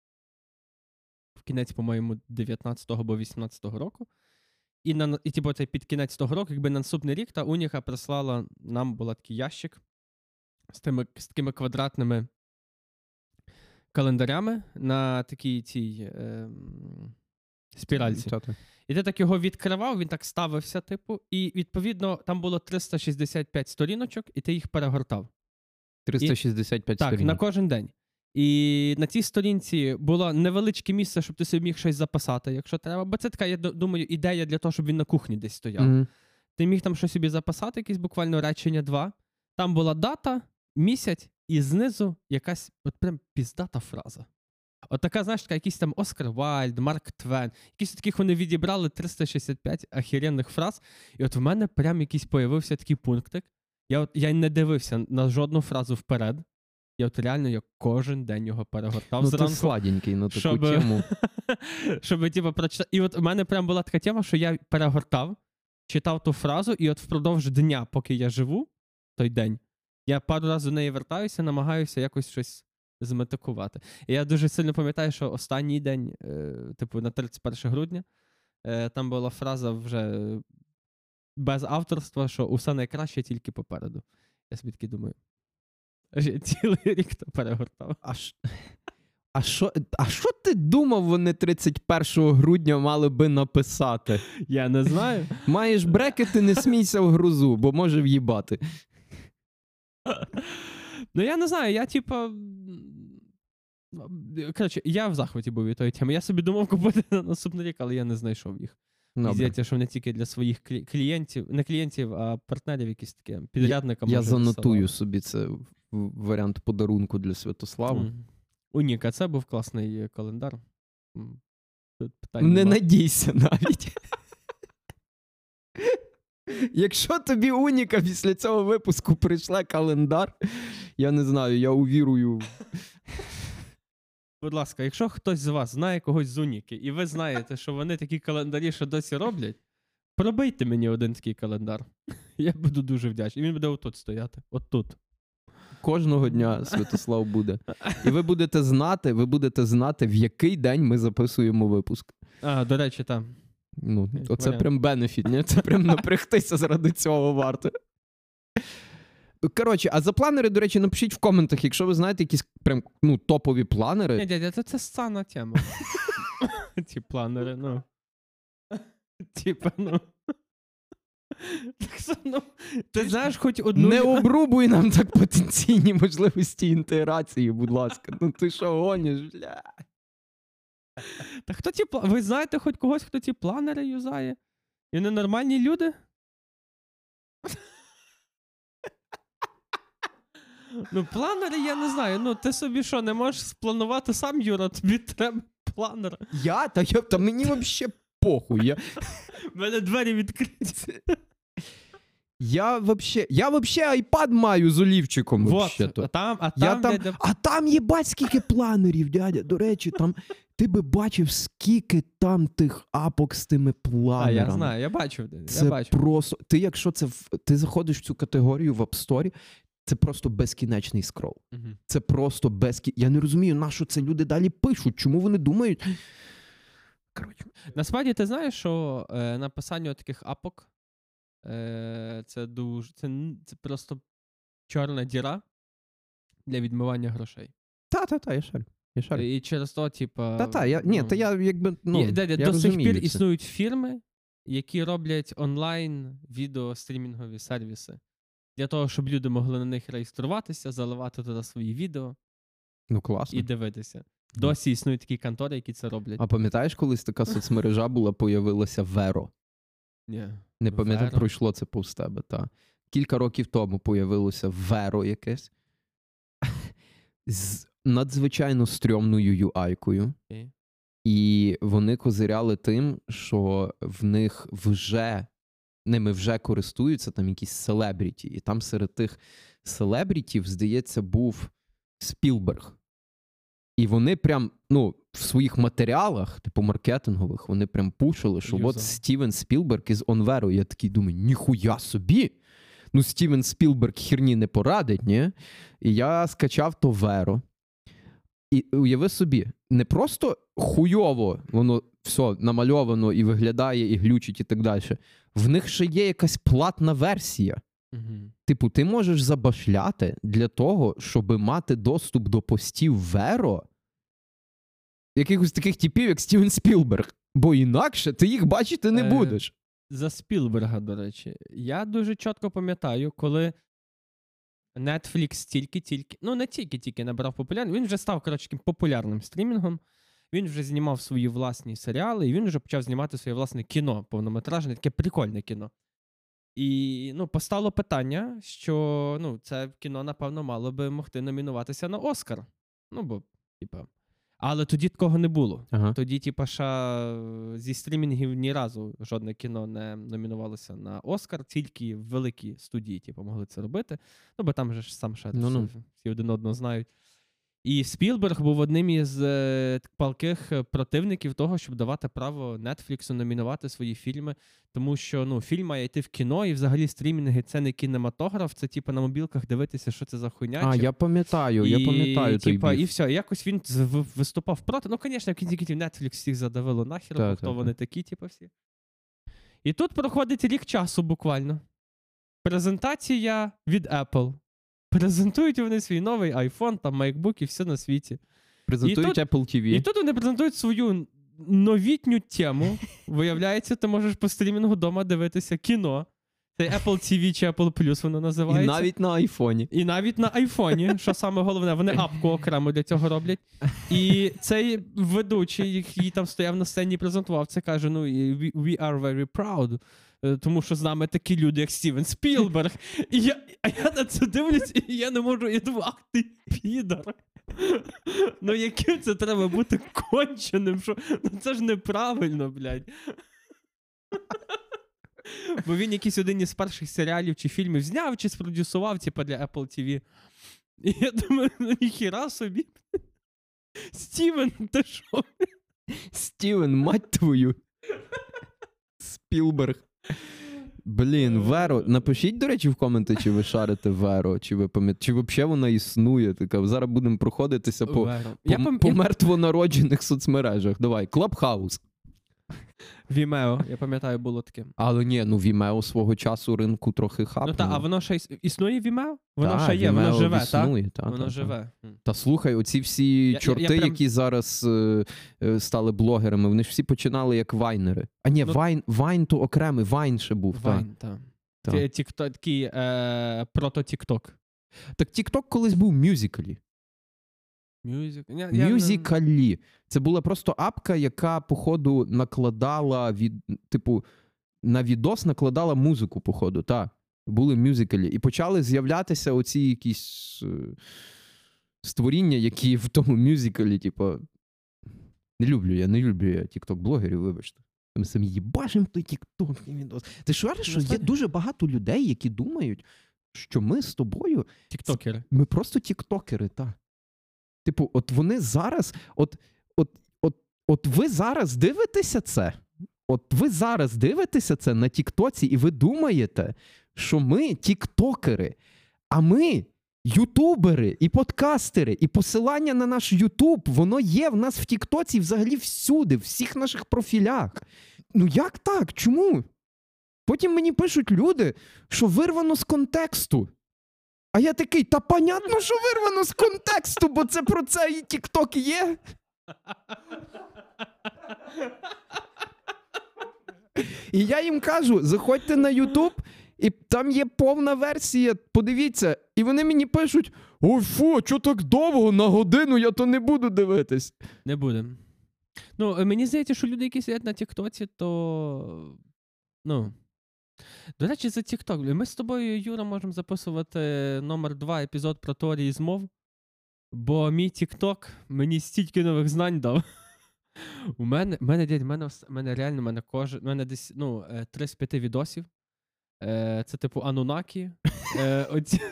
S2: в кінець, по-моєму, дев'ятнадцятого або вісімнадцятого року. І, на, і типу, це під кінець того року, якби на наступний рік, та Уніка прислала, нам був такий ящик з, тими, з такими квадратними календарями на такій цій е, спіральці.
S1: Та-та.
S2: І ти так його відкривав, він так ставився, типу, і, відповідно, там було триста шістдесят п'ять сторіночок, і ти їх перегортав.
S1: триста шістдесят п'ять
S2: і,
S1: сторінок.
S2: Так, на кожен день. І на цій сторінці було невеличке місце, щоб ти собі міг щось записати, якщо треба. Бо це така, я думаю, ідея для того, щоб він на кухні десь стояв. Mm-hmm. Ти міг там щось собі записати, якісь буквально речення два. Там була дата, місяць, і знизу якась от прям піздата фраза. От така, знаєш, така, якийсь там Оскар Вайльд, Марк Твен. Якісь таких вони відібрали триста шістдесят п'ять ахіренних фраз. І от в мене прям якийсь появився такий пунктик. Я, от, я не дивився на жодну фразу вперед. Я от реально я кожен день його перегортав
S1: ну,
S2: зранку.
S1: Ну, ти сладенький на таку
S2: щоб,
S1: тему.
S2: щоб, типу, прочитати. І от у мене прям була така тема, що я перегортав, читав ту фразу, і от впродовж дня, поки я живу, той день, я пару разів до неї вертаюся, намагаюся якось щось зметикувати. І я дуже сильно пам'ятаю, що останній день, е, типу, на тридцять перше грудня, е, там була фраза вже без авторства, що усе найкраще тільки попереду. Я собі таки думаю, цілий рік то перегортав.
S1: А ш... А що, а що ти думав, вони тридцять першого грудня мали би написати?
S2: Я не знаю.
S1: Маєш брекети, не смійся в грозу, бо може в'їбати.
S2: Ну, я не знаю, я, типа... Коротше, я в захваті був від тої теми. Я собі думав купити на наступний рік, але я не знайшов їх. І здається, що вони тільки для своїх клієнтів, не клієнтів, а партнерів якісь таке, підрядника.
S1: Я, я занотую собі це варіант подарунку для Святослава. Mm.
S2: Уніка, це був класний календар.
S1: Тут не нема. Надійся навіть. Якщо тобі Уніка після цього випуску прийшла календар, я не знаю, я увірую.
S2: Будь ласка, якщо хтось з вас знає когось з Уніки, і ви знаєте, що вони такі календарі ще досі роблять, пробийте мені один такий календар. Я буду дуже вдячний. Він буде отут стояти. Отут.
S1: Кожного дня Святослав буде. І ви будете знати, ви будете знати, в який день ми записуємо випуск.
S2: А, до речі, там.
S1: Ну, оце варіант. Прям бенефіт, ні? Це прям напрягтися заради цього варто. Коротше, а за планери, до речі, напишіть в коментах, якщо ви знаєте якісь прям, ну, топові планери.
S2: Ні, дядя, це, це сцена тема. Ті планери, ну. Типа, ну. Так що, ну, ти знаєш хоч одну...
S1: Не обрубуй нам так потенційні можливості інтеграції, будь ласка. Ну ти що гониш, бля?
S2: Та хто ті... пла- Ви знаєте хоч когось, хто ці планери юзає? І вони нормальні люди? Ну, планери, я не знаю. Ну, ти собі що, не можеш спланувати сам, Юра? Тобі треба планер.
S1: Я? Та, я, та мені взагалі похуй. Я,
S2: В мене двері відкриті.
S1: я вообще, я вообще айпад маю з олівчиком.
S2: Вот,
S1: вообще-то.
S2: а там, а
S1: Я
S2: там,
S1: там,
S2: дядя...
S1: а там єбать скільки планерів, дядя. До речі, там ти би бачив, скільки там тих апок з тими планерами.
S2: А, я знаю, я бачив.
S1: Це
S2: я бачив.
S1: просто... Ти якщо це... в- Ти заходиш в цю категорію в App Store, це просто безкінечний скрол.
S2: Угу.
S1: Це просто безкі... Я не розумію, на що це люди далі пишуть. Чому вони думають... Коротше.
S2: Насправді, ти знаєш, що е, написання таких апок е, це дуже... Це, н- це просто чорна діра для відмивання грошей.
S1: Та-та-та, я шарю. Я шарю.
S2: І через то, типа...
S1: Та-та, я... Ні,
S2: ну,
S1: та я якби... Ну,
S2: Є- дядя,
S1: я
S2: до сих
S1: розумію
S2: пір
S1: це.
S2: існують фірми, які роблять онлайн відеострімінгові сервіси. Для того, щоб люди могли на них реєструватися, заливати туди свої відео
S1: Ну, класно.
S2: і дивитися. Досі існують такі контори, які це роблять.
S1: А пам'ятаєш, колись така соцмережа була, появилася Веро?
S2: Ні.
S1: Не пам'ятаю,
S2: Веро?
S1: пройшло це повз тебе, та. Кілька років тому появилося Веро якесь. З надзвичайно стрьомною ю ай-кою.
S2: Окей.
S1: І вони козиряли тим, що в них вже, ними вже користуються там якісь селебріті. І там серед тих селебрітів, здається, був Спілберг. І вони прям, ну, в своїх матеріалах, типу маркетингових, вони прям пушили, що
S2: Юзали.
S1: от Стівен Спілберг із Онверо. Я такий думаю, ніхуя собі! Ну, Стівен Спілберг херні не порадить, ні? І я скачав то Веро. І уяви собі, не просто хуйово воно все намальовано і виглядає, і глючить, і так далі. В них ще є якась платна версія.
S2: Угу.
S1: Типу, ти можеш забашляти для того, щоб мати доступ до постів Веро якихось таких типів, як Стівен Спілберг. Бо інакше ти їх бачити не
S2: Е,
S1: будеш.
S2: За Спілберга, до речі. Я дуже чітко пам'ятаю, коли Netflix тільки-тільки, ну не тільки-тільки набрав популярність, він вже став, коротше, таким популярним стрімінгом, він вже знімав свої власні серіали, і він вже почав знімати своє власне кіно, повнометражне, таке прикольне кіно. І, ну, постало питання, що, ну, це кіно, напевно, мало би могти номінуватися на Оскар. Ну, бо, типа, але тоді такого не було.
S1: Ага.
S2: Тоді, типа, ша, зі стрімінгів ні разу жодне кіно не номінувалося на Оскар, тільки великі студії, типу, могли це робити. Ну, бо там же ж сам ще
S1: Ну-ну.
S2: всі, всі один одного знають. І Спілберг був одним із е, палких противників того, щоб давати право Нетфліксу номінувати свої фільми, тому що, ну, фільм має йти в кіно, і взагалі стрімінги — це не кінематограф, це, типу, на мобілках дивитися, що це за хуйня.
S1: А,
S2: чи-
S1: я пам'ятаю, я пам'ятаю той
S2: типа,
S1: біф.
S2: і все, і якось він з- в- виступав проти. Ну, звісно, в кінці кінців Netflix всіх задавило нахер,
S1: Та,
S2: бо
S1: та,
S2: хто
S1: та.
S2: вони такі, типу, всі. І тут проходить рік часу буквально. Презентація від Apple. Презентують вони свій новий iPhone, там MacBook і все на світі.
S1: Презентують
S2: і
S1: Apple ті ві.
S2: І тут вони презентують свою новітню тему. Виявляється, ти можеш по стрімінгу вдома дивитися кіно. Це Apple ті ві чи Apple Plus воно
S1: І
S2: називається.
S1: навіть на айфоні.
S2: І навіть на айфоні, що саме головне, вони апку окремо для цього роблять. І цей ведучий, який там стояв на сцені і презентував, це каже, ну, we, we are very proud, е, тому що з нами такі люди, як Стівен Спілберг. І я, а я на це дивлюсь, і я не можу, я думаю, ах ти підар. Ну, яким це треба бути конченим, що, ну це ж неправильно, блядь. Бо він якийсь один із перших серіалів чи фільмів зняв, чи спродюсував, типа, для Apple ті ві. І я думаю, ну ніхіра собі. Стівен, ти що?
S1: Стівен, мать твою. Спілберг. Блін, Веро. Напишіть, до речі, в коменти, чи ви шарите Веро, чи ви пам'ятаєте, чи взагалі вона існує. Така. Зараз будемо проходитися по,
S2: Веро.
S1: по,
S2: Я пам-
S1: по
S2: я-
S1: мертвонароджених соцмережах. Давай, Клабхаус.
S2: Vimeo, я пам'ятаю, було таке.
S1: Але ні, ну Vimeo свого часу ринку трохи хапнуло.
S2: Ну та, а воно ще іс- існує Vimeo? Воно
S1: Та,
S2: ще є, воно
S1: Vimeo
S2: живе, так?
S1: існує, та,
S2: Воно
S1: та, та.
S2: живе. М.
S1: Та слухай, оці всі
S2: я-
S1: чорти,
S2: я прям-
S1: які зараз е, е, стали блогерами, вони ж всі починали як вайнери. А ні,
S2: Ну-
S1: Вайн, Вайн то окремий, Вайн ще був. та.
S2: Вайн, так.
S1: Так.
S2: Ті- Тікто- Такий е, прото-тікток.
S1: Так TikTok колись був мюзикалі.
S2: Мюзик. Я, я не-
S1: Мюзикалі. Це була просто апка, яка, походу, накладала від, типу, на відос накладала музику, походу, так. Були мюзикалі. І почали з'являтися оці якісь е, створіння, які в тому мюзикалі, типу, не люблю я, не люблю я тікток-блогерів, вибачте. Ми самі їбашимо той тікток і відос. Ти ж вважаєш, що є дуже багато людей, які думають, що ми з тобою,
S2: Тіктокери.
S1: ми просто тіктокери, так. Типу, от вони зараз, от, от, от, от ви зараз дивитеся це, от ви зараз дивитеся це на тіктоці, і ви думаєте, що ми тіктокери, а ми ютубери і подкастери, і посилання на наш ютуб, воно є в нас в тіктоці взагалі всюди, в всіх наших профілях. Ну як так? Чому? Потім мені пишуть люди, що вирвано з контексту. А я такий, та понятно, що вирвано з контексту, бо це про це і тікток є. І я їм кажу, заходьте на ютуб, і там є повна версія, подивіться. І вони мені пишуть, ой, фу, чого так довго, на годину я то не буду дивитись.
S2: Не будемо. Ну, е, мені здається, що люди, які сидять на Тіктоці, то. Ну. До речі, за Тікток. Ми з тобою, Юра, можемо записувати номер два епізод про теорії змов. Бо мій Тікток мені стільки нових знань дав. У мене, мене, дядь, мене, ос- мене реально, мене кожен, мене десь, ну, е, три з п'яти відосів. Е, Це типу Анунакі. Е, оці...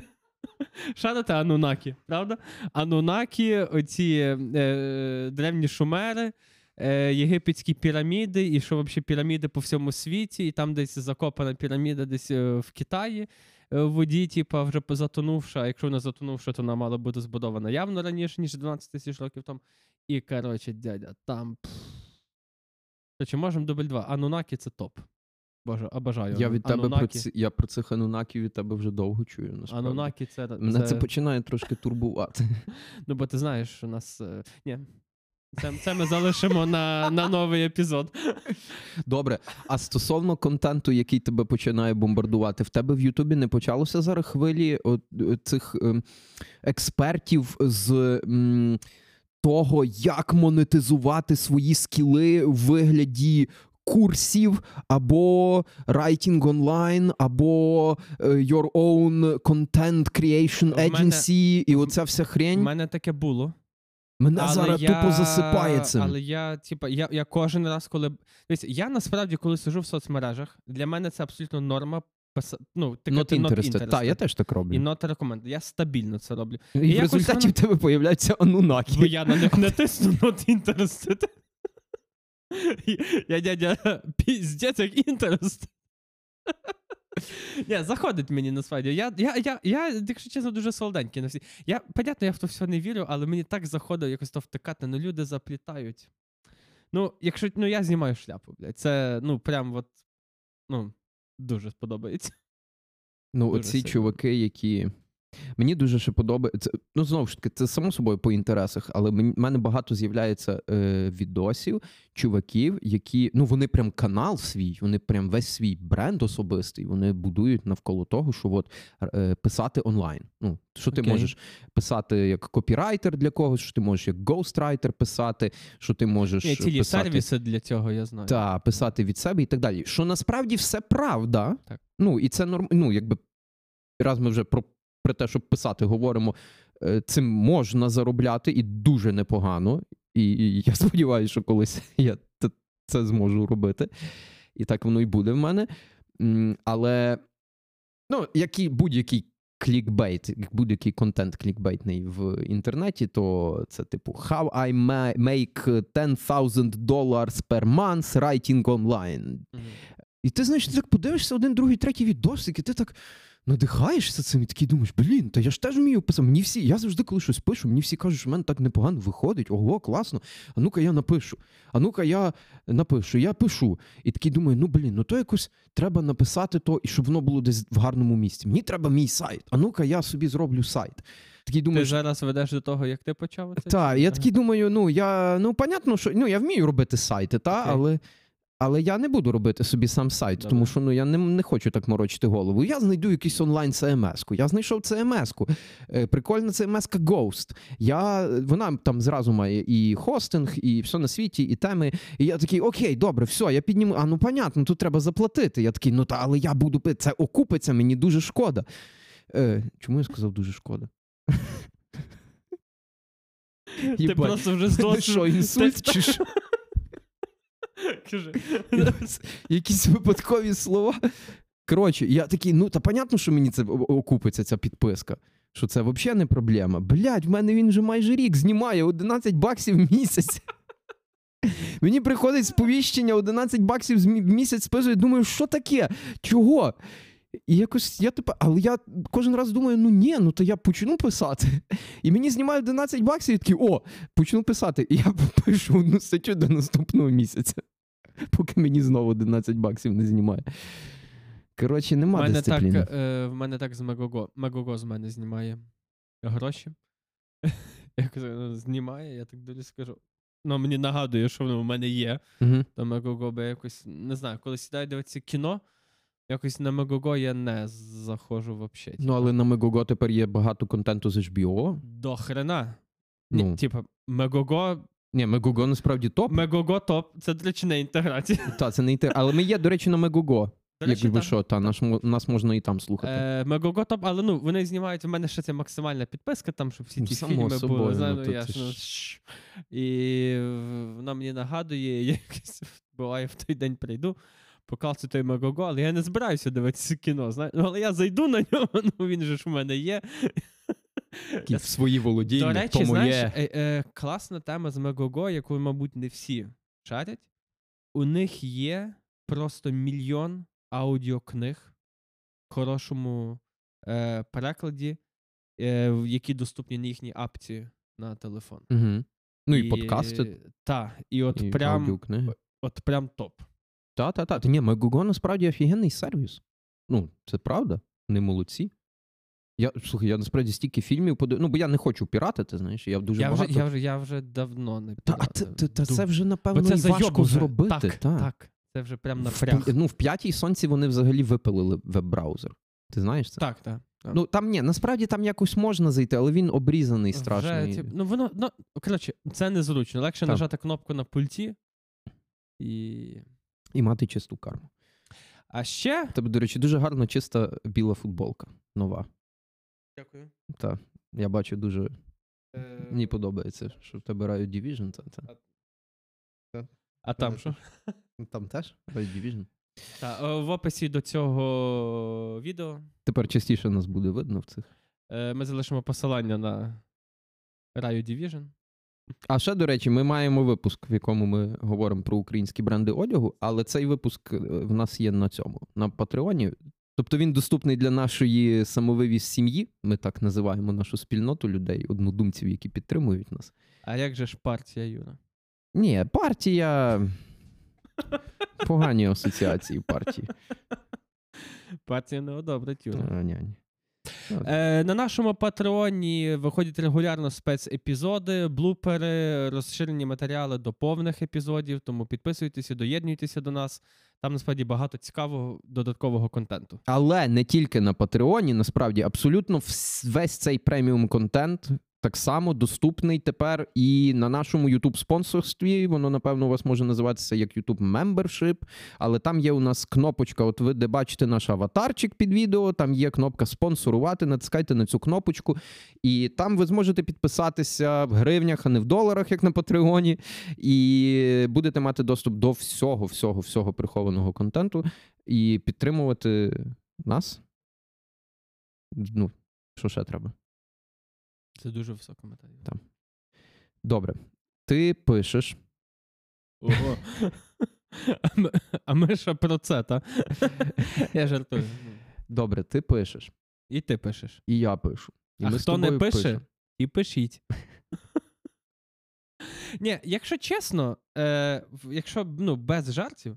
S2: Шарите Анунакі, правда? Анунакі, оці е, древні шумери, е, єгипетські піраміди, і що взагалі піраміди по всьому світі, і там десь закопана піраміда десь е, в Китаї, е, в воді, типу, вже затонувша, а якщо вона затонувша, то вона мала бути збудована явно раніше, ніж дванадцять тисяч років тому. І, коротше, дядя, там... пф. Коротше, можемо дубль два. Анунакі — це топ. Боже, обожаю.
S1: Я від тебе про,
S2: Анунакі.
S1: ці, я про цих анунаків від тебе вже довго чую, насправді.
S2: Анунакі — це...
S1: Мене це... це починає трошки турбувати.
S2: Ну, бо ти знаєш, у нас... е, Ні, це, це ми залишимо на, на новий епізод.
S1: Добре, а стосовно контенту, який тебе починає бомбардувати, в тебе в Ютубі не почалося зараз хвилі от, е, цих ем, експертів з м, того, як монетизувати свої скіли в вигляді курсів, або writing online, або е, your own content creation
S2: В мене-
S1: agency, і оця вся
S2: У
S1: хрень.
S2: мене таке було.
S1: Мене
S2: Але
S1: зараз
S2: я,
S1: тупо засипає цим.
S2: Але я, типа, я, я кожен раз, коли... Дивіться, я насправді, коли сижу в соцмережах, для мене це абсолютно норма. Пис... Ну, тикати
S1: Not
S2: not
S1: interested.
S2: interested.
S1: Так, я теж так роблю.
S2: І not recommended. Я стабільно це роблю.
S1: І,
S2: І
S1: в
S2: якось
S1: результаті
S2: воно-
S1: в тебе появляються анунакі.
S2: Бо я на них не тисну not interested. Я, дядя, піздець як інтерест. Ні, заходить мені насправді. Я, я, я, я, якщо чесно, дуже солоденький на всі. Я, понятно, я в то все не вірю, але мені так заходить якось то втикати, ну люди заплітають. Ну, якщо, ну я знімаю шляпу, блядь. Це, ну, прям от, ну, дуже сподобається.
S1: Ну,
S2: Дуже
S1: оці
S2: сильно.
S1: чуваки, які... Мені дуже ще подобається... Ну, знову ж таки, це само собою по інтересах, але в мене багато з'являється е, відосів, чуваків, які... Ну, вони прям канал свій, вони прям весь свій бренд особистий, вони будують навколо того, що от е, писати онлайн. Ну, що ти
S2: Окей.
S1: можеш писати як копірайтер для когось, що ти можеш як гоустрайтер писати, що ти можеш
S2: Є цілі
S1: писати...
S2: сервіси для цього, я знаю.
S1: Та, писати від себе і так далі. Що насправді все правда.
S2: Так.
S1: Ну, і це норм... Ну, якби, раз ми вже про, про те, щоб писати, говоримо, е, цим можна заробляти і дуже непогано. І, і я сподіваюся, що колись я т- це зможу робити. І так воно і буде в мене. М, Але, ну, який, будь-який клікбейт, як будь-який контент клікбейтний в інтернеті, то це типу How I ma- make ten thousand dollars per month writing online.
S2: Мгм.
S1: І ти, знаєш, ти так подивишся один, другий, третій відосик, і ти так надихаєшся цим, і такий думаєш, блін, та я ж теж вмію писати. Мені всі, я завжди, коли щось пишу, мені всі кажуть, що в мене так непогано виходить, ого, класно, а ну-ка я напишу, а ну-ка я напишу, я пишу. І такий думаю, ну, блін, ну то якось треба написати то, і щоб воно було десь в гарному місці. Мені треба мій сайт, а ну-ка я собі зроблю сайт. Такий
S2: Ти
S1: думаю,
S2: зараз ведеш до того, як ти почав це?
S1: так, я такий думаю, ну, я, ну, понятно, що, ну, я вмію робити сайти, та,
S2: Окей.
S1: але Але я не буду робити собі сам сайт,
S2: Добре.
S1: тому що ну, я не, не хочу так морочити голову. Я знайду якийсь онлайн сі ем ес-ку. Я знайшов сі ем ес-ку. Е, Прикольна сі ем ес-ка Ghost. Я, вона там зразу має і хостинг, і все на світі, і теми. І я такий, окей, добре, все, я підніму. А ну, понятно, тут треба заплатити. Я такий, ну та, але я буду пити. Це окупиться, мені дуже шкода. Е, чому я сказав дуже шкода?
S2: Ти
S1: Єбать.
S2: просто вже з
S1: Ти
S2: досвіду...
S1: що, інсульт чи що?
S2: Кажи.
S1: Якісь випадкові слова. Коротше, я такий, ну, та понятно, що мені це окупиться, ця підписка. Що це взагалі не проблема. Блядь, в мене він вже майже рік знімає одинадцять баксів в місяць. Мені приходить сповіщення, одинадцять баксів в місяць списує, думаю, що таке? Чого? І якось я типу, але я кожен раз думаю, ну ні, ну то я почну писати. І мені знімають одинадцять баксів і такий, о, почну писати. І я пишу одну статтю до наступного місяця, поки мені знову одинадцять баксів не знімає. Коротше, нема
S2: в мене
S1: дисципліни.
S2: Так, е, в мене так з Megogo. Megogo з мене знімає гроші. Я кажу, знімає, я так дивлюсь, скажу. Ну, мені нагадує, що воно в мене є.
S1: Угу.
S2: То Megogo би якось, не знаю, коли сідаю дивитися кіно, якось на Megogo я не заходжу взагалі.
S1: Ну, але на Megogo тепер є багато контенту з ейч бі о.
S2: До хрена.
S1: Ну.
S2: Ні, типа, Megogo...
S1: Ні, Megogo насправді топ.
S2: Megogo топ, це, до речі, не інтеграція.
S1: Та, це не інтер... Але ми є, до речі, на Megogo.
S2: До речі,
S1: Якби
S2: та.
S1: що, та, наш, нас можна і там слухати.
S2: Е, Megogo топ, але ну, вони знімають, у мене ще це максимальна підписка, там, щоб всі ті
S1: Само
S2: фільми
S1: собою,
S2: були,
S1: ну,
S2: знаю,
S1: то
S2: я
S1: це
S2: ж, ну,
S1: ж-
S2: щ. І вона мені нагадує, я якось, буває, в той день прийду, поклацю той Megogo, але я не збираюся дивитися кіно, знаєш, ну, але я зайду на нього, ну, він же ж у мене є.
S1: Такі в свої володіння,
S2: До речі,
S1: то
S2: знаєш,
S1: моє.
S2: е, е, класна тема з Megogo, яку, мабуть, не всі шарять. У них є просто мільйон аудіокниг в хорошому е, перекладі, е, в- які доступні на їхній апці на телефон.
S1: Угу. Ну і подкасти,
S2: Так, і от
S1: і
S2: прям,
S1: аудіокниги.
S2: от прям топ.
S1: Та, та, та. Та ні, Megogo насправді офігенний сервіс. Ну, це правда. Вони молодці. Я, слухай, я насправді стільки фільмів подив... Ну, бо я не хочу піратити, знаєш, я дуже
S2: Я вже,
S1: багато...
S2: я, вже, я вже давно не
S1: Та, а
S2: піратив.
S1: це, та, та
S2: Ду-
S1: це вже,
S2: Бо
S1: напевно,
S2: це
S1: і
S2: зайоб
S1: важко
S2: уже.
S1: зробити.
S2: Так,
S1: та.
S2: так. Це вже прям
S1: В,
S2: напряг.
S1: пл- ну, в п'ятій сонці вони взагалі випилили веб-браузер. Ти знаєш це?
S2: Так, так. так.
S1: Ну, там ні, насправді там якось можна зайти, але він обрізаний страшно.
S2: Вже,
S1: і-
S2: тип, ну, воно, ну, коротше, це незручно. Легше
S1: Так.
S2: нажати кнопку на пульті. І...
S1: І мати чисту карму.
S2: А ще...
S1: В тебе, до речі, дуже гарна чиста біла футболка. Нова.
S2: Дякую.
S1: Та. Я бачу, дуже
S2: Е,
S1: мені подобається, що в тебе Riot Division. Та, та.
S2: А там що?
S1: Там теж Riot Division.
S2: Та, е, в описі до цього відео
S1: Тепер частіше нас буде видно в цих.
S2: е, ми залишимо посилання на Riot Division.
S1: А ще, до речі, ми маємо випуск, в якому ми говоримо про українські бренди одягу, але цей випуск е, в нас є на цьому, на Патреоні. Тобто він доступний для нашої самовивіз сім'ї, ми так називаємо нашу спільноту людей, однодумців, які підтримують нас.
S2: А як же ж партія, Юра?
S1: Ні, партія... Погані асоціації партії.
S2: Партія не одобрить, Юра.
S1: А, ні, ні.
S2: Е, на нашому Патреоні виходять регулярно спецепізоди, блупери, розширені матеріали до повних епізодів, тому підписуйтеся, доєднуйтеся до нас. Там, насправді, багато цікавого додаткового контенту.
S1: Але не тільки на Патреоні, насправді, абсолютно вс- весь цей преміум-контент так само доступний тепер і на нашому YouTube-спонсорстві. Воно, напевно, у вас може називатися як YouTube Membership, але там є у нас кнопочка, от ви де бачите наш аватарчик під відео, там є кнопка «Спонсорувати», натискайте на цю кнопочку, і там ви зможете підписатися в гривнях, а не в доларах, як на Патреоні, і будете мати доступ до всього, всього, всього прихованого контенту і підтримувати нас. Ну, що ще треба?
S2: Це дуже висока мета.
S1: Там. Добре. Ти пишеш.
S2: Ого. А ми, а ми що про це, та? Я жартую.
S1: Добре, ти пишеш.
S2: І ти пишеш.
S1: І я пишу. І
S2: А
S1: ми з
S2: хто не
S1: тобою
S2: пише,
S1: пишемо.
S2: і пишіть. Ні, якщо чесно, е, в- якщо ну, без жартів,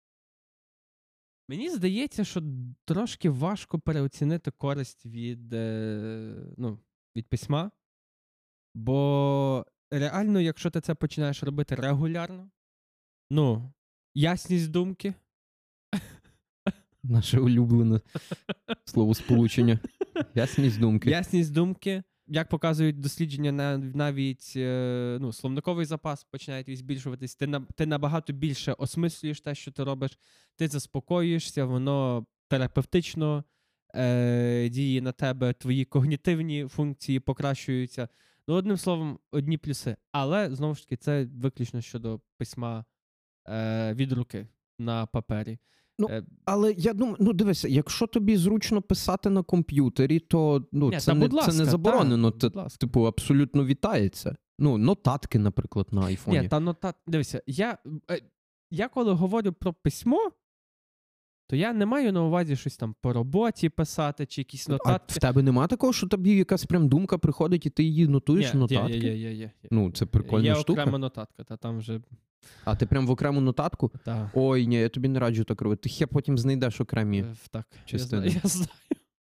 S2: мені здається, що трошки важко переоцінити користь від, е, ну, від письма. Бо реально, якщо ти це починаєш робити регулярно, ну, Ясність думки.
S1: Наше улюблене словосполучення. Ясність думки.
S2: Ясність думки. Як показують дослідження, навіть ну, словниковий запас починає збільшуватись. Ти, на, ти набагато більше осмислюєш те, що ти робиш. Ти заспокоюєшся, воно терапевтично е, діє на тебе, твої когнітивні функції покращуються. Ну, одним словом, одні плюси. Але, знову ж таки, це виключно щодо письма е, від руки на папері.
S1: Ну, але я думаю, ну дивися, якщо тобі зручно писати на комп'ютері, то ну,
S2: Ні,
S1: це,
S2: та,
S1: не,
S2: ласка,
S1: це не заборонено.
S2: Та,
S1: це, типу, абсолютно вітається. Ну, нотатки, наприклад, на айфоні.
S2: Ні, та нотат... Дивися, я, я коли говорю про письмо, то я не маю на увазі щось там по роботі писати, чи якісь нотатки.
S1: А в тебе нема такого, що тобі якась прям думка приходить, і ти її нотуєш в нотатки?
S2: Є, є, є, є, є.
S1: Ну, це прикольна
S2: є
S1: штука.
S2: Є окрема нотатка, та там вже...
S1: А ти прям в окрему нотатку?
S2: Так.
S1: Ой, ні, я тобі не раджу так робити. Ти хе потім знайдеш окремі
S2: так,
S1: частини.
S2: Я знаю. Я знаю.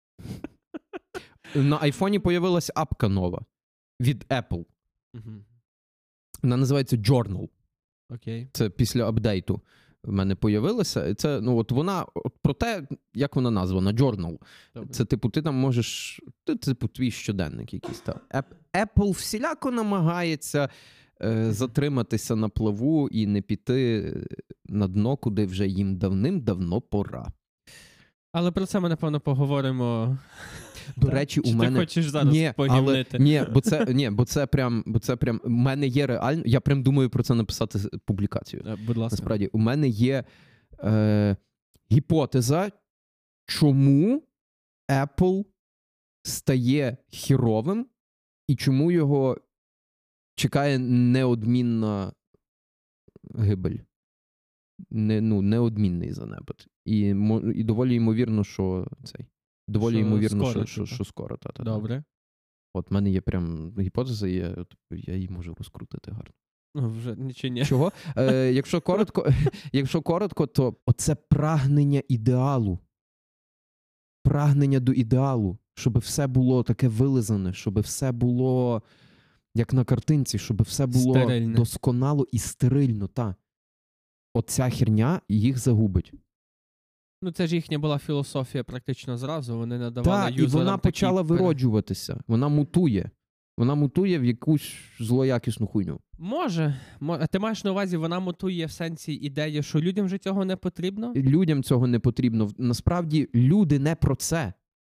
S1: На айфоні появилась апка нова від Apple.
S2: Угу.
S1: Вона називається Journal.
S2: Окей.
S1: Це після апдейту в мене появилася. Це, ну, от вона, от про те, як вона названа, Journal. Добре. Це, типу, ти там можеш, це, типу, твій щоденник якийсь. Та. Apple всіляко намагається е, затриматися на плаву і не піти на дно, куди вже їм давним-давно пора.
S2: Але про це ми, напевно, поговоримо.
S1: До речі,
S2: Чи
S1: у мене...
S2: ти хочеш зараз
S1: ні,
S2: погівнити?
S1: Але... Ні, бо це, ні, бо це прям, бо це прям, у мене є реально, я прям думаю про це написати публікацію.
S2: Будь ласка.
S1: Насправді, у мене є е, гіпотеза, чому Apple стає хіровим і чому його чекає неодмінна гибель. Не, ну, неодмінний занепад. І, і доволі ймовірно, що цей. Доволі
S2: що
S1: ймовірно,
S2: скоро,
S1: що, що, що скоро. Та, та,
S2: Добре.
S1: От в мене є прям гіпотеза, і я, я її можу розкрутити гарно.
S2: Ну, вже нічого ні.
S1: Чого? Е, якщо коротко, якщо коротко, то оце прагнення ідеалу. Прагнення до ідеалу. Щоб все було таке вилизане, щоб все було як на картинці, щоб все було
S2: стерильне.
S1: Досконало і стерильно. Та. Оця херня їх загубить.
S2: Ну, це ж їхня була філософія практично зразу. Вони надавали
S1: Так,
S2: юзерам
S1: і вона почала
S2: такі...
S1: вироджуватися. Вона мутує. Вона мутує в якусь злоякісну хуйню.
S2: Може. А ти маєш на увазі, вона мутує в сенсі ідеї, що людям вже цього не потрібно?
S1: Людям цього не потрібно. Насправді, люди не про це.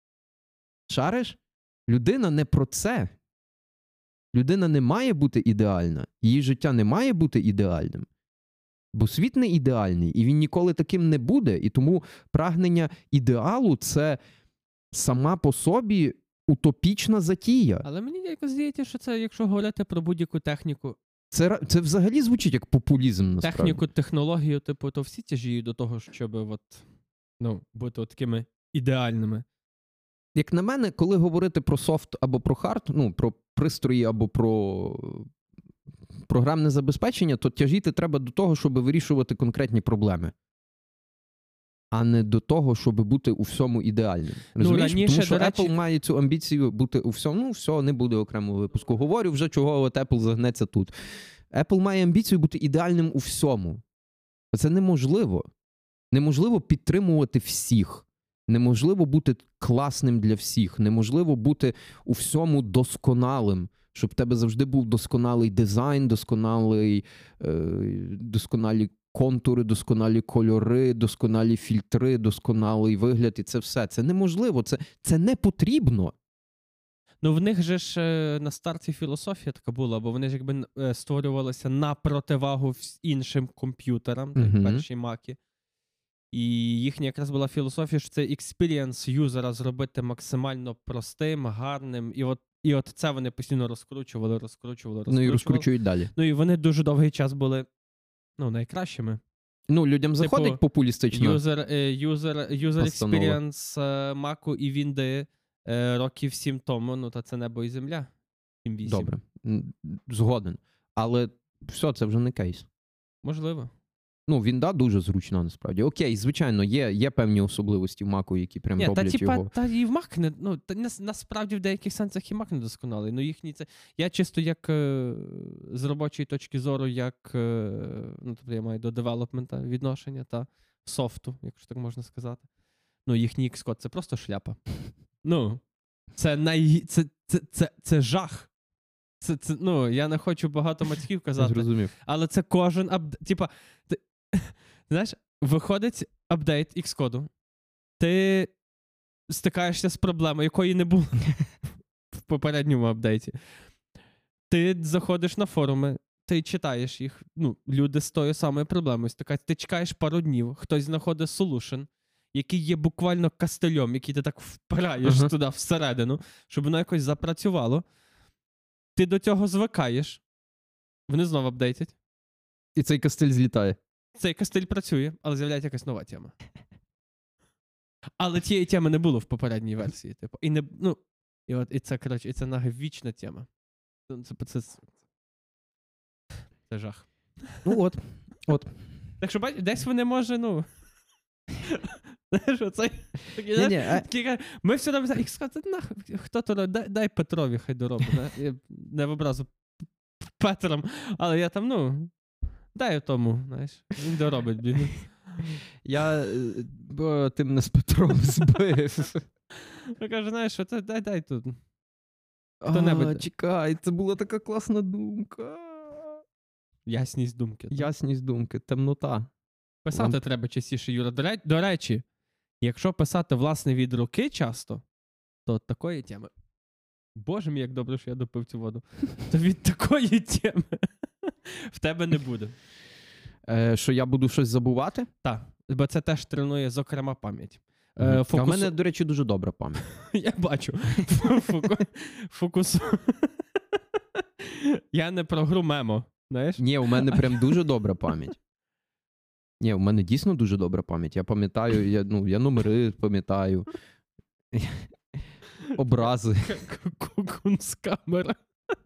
S1: Шариш? Людина не про це. Людина не має бути ідеальна. Її життя не має бути ідеальним. Бо світ не ідеальний, і він ніколи таким не буде. І тому прагнення ідеалу – це сама по собі утопічна затія.
S2: Але мені якось здається, що це, якщо говорити про будь-яку техніку...
S1: Це, це взагалі звучить як популізм, насправді.
S2: Техніку, технологію, типу, то всі тяжіють до того, щоб от, ну, бути от такими ідеальними.
S1: Як на мене, коли говорити про софт або про хард, ну, про пристрої або про програмне забезпечення, то тяжіти треба до того, щоб вирішувати конкретні проблеми. А не до того, щоб бути у всьому ідеальним. Розумієш?
S2: Ну, раніше,
S1: тому що
S2: речі...
S1: Apple має цю амбіцію бути у всьому. Ну, все, не буде окремого випуску. Говорю вже, чого от Apple загнеться тут. Apple має амбіцію бути ідеальним у всьому. Це неможливо. Неможливо підтримувати всіх. Неможливо бути класним для всіх. Неможливо бути у всьому досконалим. Щоб в тебе завжди був досконалий дизайн, досконалий, е, досконалі контури, досконалі кольори, досконалі фільтри, досконалий вигляд. І це все. Це неможливо. Це, це не потрібно.
S2: Ну, в них же ж на старті філософія така була, бо вони ж якби створювалися на противагу іншим комп'ютерам, так, uh-huh. перші маки. І їхня якраз була філософія, що це експірієнс юзера зробити максимально простим, гарним. І от, і от це вони постійно розкручували, розкручували, розкручували.
S1: Ну і розкручують далі.
S2: Ну і вони дуже довгий час були, ну, найкращими.
S1: Ну, людям заходить типу, популістично.
S2: Юзер, юзер, юзер експірієнс Маку і Вінди років сім тому, ну, та це небо і земля. сім вісім.
S1: Добре, згоден. Але все, це вже не кейс.
S2: Можливо.
S1: Ну, він, да, дуже зручна, насправді. Окей, звичайно, є, є певні особливості в Маку, які прям
S2: Ні, та,
S1: роблять
S2: типа,
S1: його.
S2: та і в Mac не, ну, та, нас- насправді в деяких сенсах і Mac не досконалий. Ну, їхні це, я чисто як е, з робочої точки зору, як, е, ну, тобто я маю до девелопмента відношення та софту, якщо так можна сказати. Ну, їхній Xcode — це просто шляпа. Ну, це, най... це, це, це, це жах. Це, це, ну, я не хочу багато матьків казати.
S1: Зрозумів.
S2: Але це кожен апдейт. Типа, ти, знаєш, виходить апдейт Xcode, ти стикаєшся з проблемою, якої не було в попередньому апдейті. Ти заходиш на форуми, ти читаєш їх. Ну, люди з тою самою проблемою стикаються. Ти чекаєш пару днів, хтось знаходить solution, який є буквально кастельом, який ти так впираєш
S1: Ага.
S2: туди всередину, щоб воно якось запрацювало. Ти до цього звикаєш. Вони знову апдейтять.
S1: І цей кастель злітає.
S2: Цей кастель працює, але з'являється якась нова тема. Але тієї теми не було в попередній версії. Типу. І не, ну, і от, і це, коротше, і це наги вічна тема. Це, це, це, це жах.
S1: Ну от, от.
S2: Так що, бач, десь вони, може, ну... Знаєш, оцей... Такий,
S1: Ні-ні,
S2: знаєш,
S1: а-
S2: такий каже, ми все робимо, і сказати, нахуй, хто то робить, дай, дай Петрові, хай доробить. Не, Я не в образу Петром, але я там, ну, дай тому, знаєш, він доробить, блін.
S1: Я е, бо ти мене з Петром збив.
S2: Я кажу, знаєш, що це, дай, дай тут. Хто-небудь.
S1: А, чекай, це була така класна думка.
S2: Ясність думки. так.
S1: Ясність думки, темнота.
S2: Писати
S1: Вам-
S2: треба частіше, Юра. До, ре- до речі, якщо писати, власне, від руки часто, то от такої теми. Боже мій, як добре, що я допив цю воду. То від такої теми в тебе не буде.
S1: Е, що я буду щось забувати?
S2: Так, бо це теж тренує, зокрема, пам'ять.
S1: Мгм.
S2: Е,
S1: А в
S2: фокус...
S1: мене, до речі, дуже добра пам'ять.
S2: Я бачу. Фоку... Фокус... Я не про гру мемо, знаєш?
S1: Ні, у мене прям дуже добра пам'ять. Ні, у мене дійсно дуже добра пам'ять. Я пам'ятаю, я, ну, я номери пам'ятаю. Образи.
S2: Кунсткамера.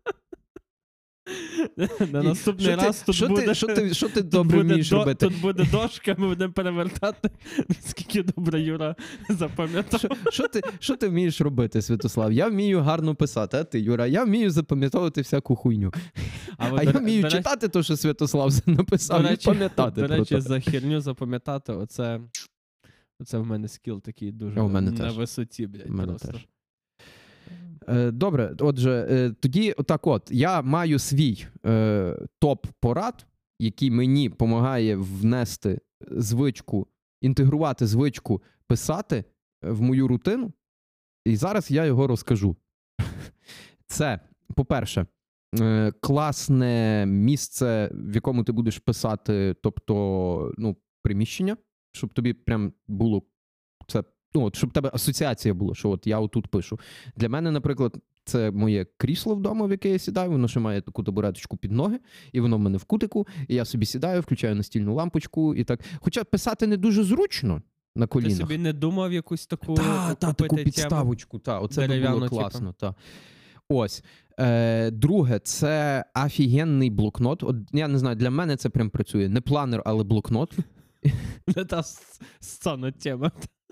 S2: На
S1: І
S2: наступний
S1: що ти-
S2: раз тут
S1: що
S2: буде...
S1: ти, що ти, що ти
S2: тут
S1: добре
S2: буде
S1: вмієш
S2: до-
S1: робити?
S2: Тут буде дошка, ми будемо перевертати, наскільки добре Юра запам'ятав.
S1: Що, що, ти, що ти вмієш робити, Святослав? Я вмію гарно писати, а ти, Юра? Я вмію запам'ятовувати всяку хуйню. А,
S2: от,
S1: я
S2: до-
S1: вмію
S2: до речі-
S1: читати те, що Святослав написав,
S2: до
S1: і
S2: речі,
S1: пам'ятати
S2: До
S1: про
S2: речі,
S1: те.
S2: за херню запам'ятати, оце, оце в мене скіл такий дуже
S1: А у мене
S2: на
S1: теж.
S2: висоті, блядь,
S1: У мене
S2: просто.
S1: теж. Е, Добре, отже, е, тоді отак от, я маю свій е, топ порад, який мені допомагає внести звичку, інтегрувати звичку писати в мою рутину, і зараз я його розкажу. Це, по-перше, е, класне місце, в якому ти будеш писати, тобто, ну, приміщення, щоб тобі прям було це, ну, от, щоб в тебе асоціація була, що от я отут пишу. Для мене, наприклад, це моє крісло вдома, в яке я сідаю, воно ще має таку табуреточку під ноги, і воно в мене в кутику, і я собі сідаю, включаю настільну лампочку і так. Хоча писати не дуже зручно на
S2: Ти
S1: колінах.
S2: собі не думав якусь таку
S1: Та, та,
S2: купити
S1: таку
S2: тему?
S1: підставочку, та, оце би
S2: Дерев'яну,
S1: було
S2: типу.
S1: класно, та. Ось. Е, друге, це офігенний блокнот. От, я не знаю, для мене це прям працює. Не планер, але блокнот.
S2: Не та с- сцена тема.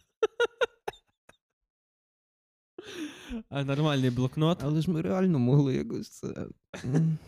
S2: А нормальний блокнот.
S1: Але ж ми реально могли якось це. М.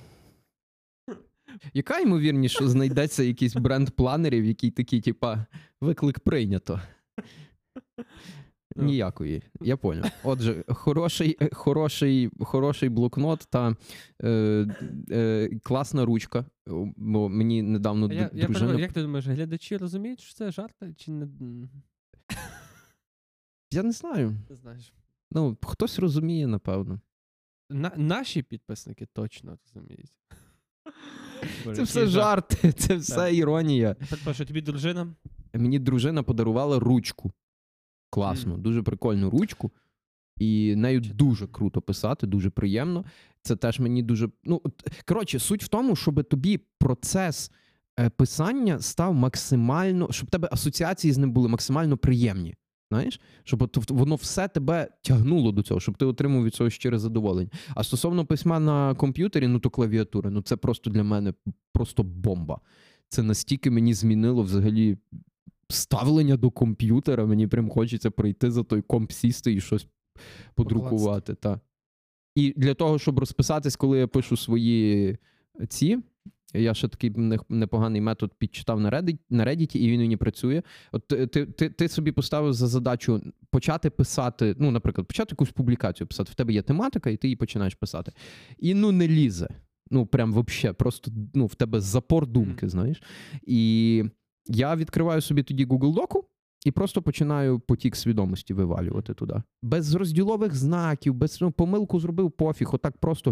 S1: Яка ймовірність, що знайдеться якийсь бренд планерів, який такий, типа, виклик прийнято?
S2: Ну.
S1: Ніякої, я поняв. Отже, хороший, е, хороший, хороший блокнот та е, е, класна ручка. Бо мені недавно
S2: А я,
S1: д-
S2: я
S1: дружина...
S2: перепрошую, як ти думаєш, глядачі розуміють, що це жарт, чи не, м,
S1: Я не знаю.
S2: не знаєш?
S1: Ну, хтось розуміє, напевно.
S2: На, наші підписники точно розуміють. Боже,
S1: Це все
S2: який жарт.
S1: жарти, це все
S2: Так.
S1: іронія.
S2: Перепрошую, тобі дружина?
S1: Мені дружина подарувала ручку. Класно,
S2: Мгм.
S1: дуже прикольну ручку. І нею дуже круто писати, дуже приємно. Це теж мені дуже... Ну, от, коротше, суть в тому, щоб тобі процес е, писання став максимально... Щоб в тебе асоціації з ним були максимально приємні. Знаєш? Щоб от воно все тебе тягнуло до цього, щоб ти отримав від цього щире задоволення. А стосовно письма на комп'ютері, ну то клавіатура, ну це просто для мене просто бомба. це настільки мені змінило взагалі ставлення до комп'ютера. Мені прям хочеться прийти за той комп, сісти і щось подрукувати. Та. І для того, щоб розписатись, коли я пишу свої ці, я ще такий непоганий метод підчитав на Reddit, на Reddit, і він мені працює. От ти, ти, ти собі поставив за задачу почати писати, ну, наприклад, почати якусь публікацію писати. В тебе є тематика, і ти її починаєш писати. І, ну, не лізе. Ну, прям вообще, просто, ну, в тебе запор думки, mm. знаєш. І я відкриваю собі тоді Google Доку і просто починаю потік свідомості вивалювати туди. Без розділових знаків, без, ну, помилку зробив, пофіг, отак просто...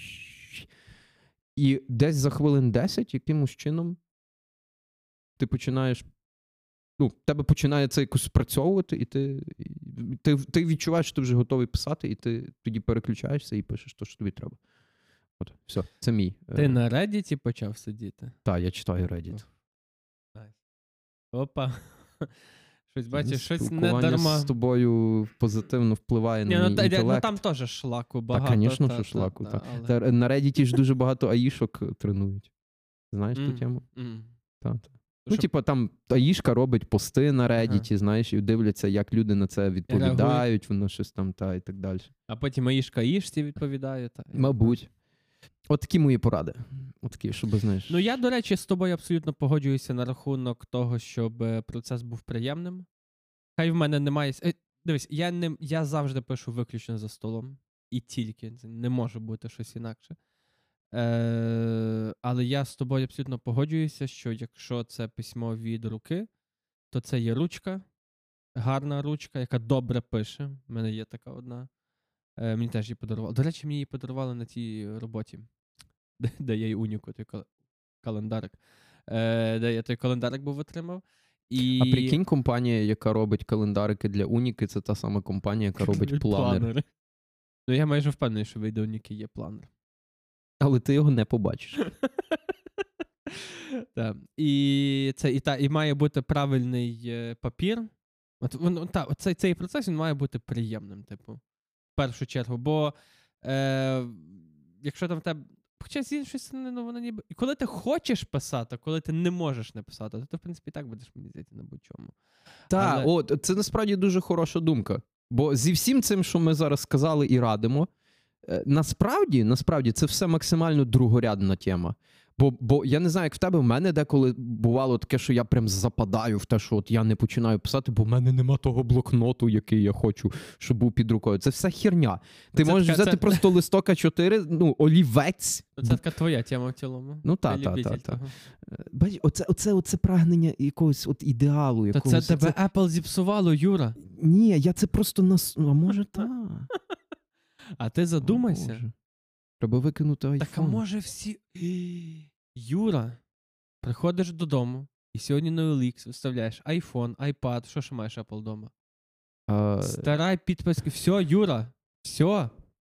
S1: І десь за хвилин десять якимось чином ти починаєш, ну, в тебе починає це якось спрацьовувати, і ти, і ти, ти відчуваєш, що ти вже готовий писати, і ти тоді переключаєшся і пишеш те, що тобі треба. От, все, це мій.
S2: Ти на Reddit почав сидіти?
S1: Так, я читаю Reddit.
S2: Опа. Щось, бачиш, щось не дарма.
S1: Спілкування з тобою позитивно впливає
S2: Ні,
S1: на мій
S2: ну, та,
S1: інтелект.
S2: Ну там теж шлаку багато.
S1: Так, звісно,
S2: та,
S1: що шлаку.
S2: Та,
S1: та,
S2: та, але...
S1: та, на Reddit ж дуже багато аїшок тренують. Знаєш
S2: mm,
S1: ту тему?
S2: Mm.
S1: Так, так. Ну, типу, там аїшка робить пости на Reddit, ага. знаєш, і дивляться, як люди на це відповідають, воно щось там, та, і так далі.
S2: А потім аїшка аїшці відповідає. Та,
S1: Мабуть. От такі мої поради. От такі, щоб, знаєш...
S2: Ну, я, до речі, з тобою абсолютно погоджуюся на рахунок того, щоб процес був приємним. Хай в мене немає... Дивись, я, не... я завжди пишу виключно за столом. І тільки. Це не може бути щось інакше. Е... Але я з тобою абсолютно погоджуюся, що якщо це письмо від руки, то це є ручка, гарна ручка, яка добре пише. У мене є така одна. Е, мені теж її подарували. До речі, мені її подарували на тій роботі, де, де я і уніку, той календарик. Е, де я той календарик був отримав. І...
S1: А прикинь, компанія, яка робить календарики для уніки, це та сама компанія, яка робить планери. планери.
S2: Ну, я майже впевнений, що від уніки є планер.
S1: Але ти його не побачиш.
S2: Так. І, це, і, та, і має бути правильний папір. От, ну, та, цей, цей процес він має бути приємним, типу. В першу чергу, бо е, якщо там в тебе... Хоча з іншої сторони, ну, воно ніби... І коли ти хочеш писати, коли ти не можеш не писати, то ти, в принципі, так будеш, мені здається, на будь-чому.
S1: Так,
S2: Але...
S1: от, це насправді дуже хороша думка. Бо зі всім цим, що ми зараз сказали і радимо, насправді, насправді, це все максимально другорядна тема. Бо, бо я не знаю, як в тебе, в мене деколи бувало таке, що я прям западаю в те, що от я не починаю писати, бо в мене нема того блокноту, який я хочу, щоб був під рукою. Це все херня. Ти це можеш така, взяти це... просто листок а чотири, ну, олівець.
S2: Це така твоя тема в цілому.
S1: Ну так, так, так. Та. Бач, оце, оце, оце прагнення якогось от ідеалу.
S2: Та
S1: якогось,
S2: це тебе це... Apple зіпсувало, Юра.
S1: Ні, я це просто нас... А може так.
S2: А ти задумайся.
S1: Треба викинути айфон.
S2: Так, а може всі... Юра, приходиш додому, і сьогодні на о ел ікс виставляєш айфон, айпад, що ж маєш Apple вдома?
S1: А...
S2: Старай підписки. Все, Юра, все.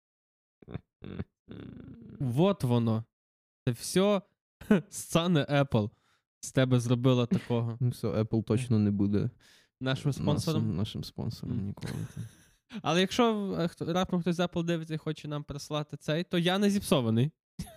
S2: Вот воно. Це все сцени Apple з тебе зробила такого.
S1: Ну все, Apple точно не буде
S2: нашим спонсором.
S1: Нашим, нашим спонсором ніколи.
S2: Але якщо раптом хтось з Apple дивиться і хоче нам прислати цей, то я не зіпсований.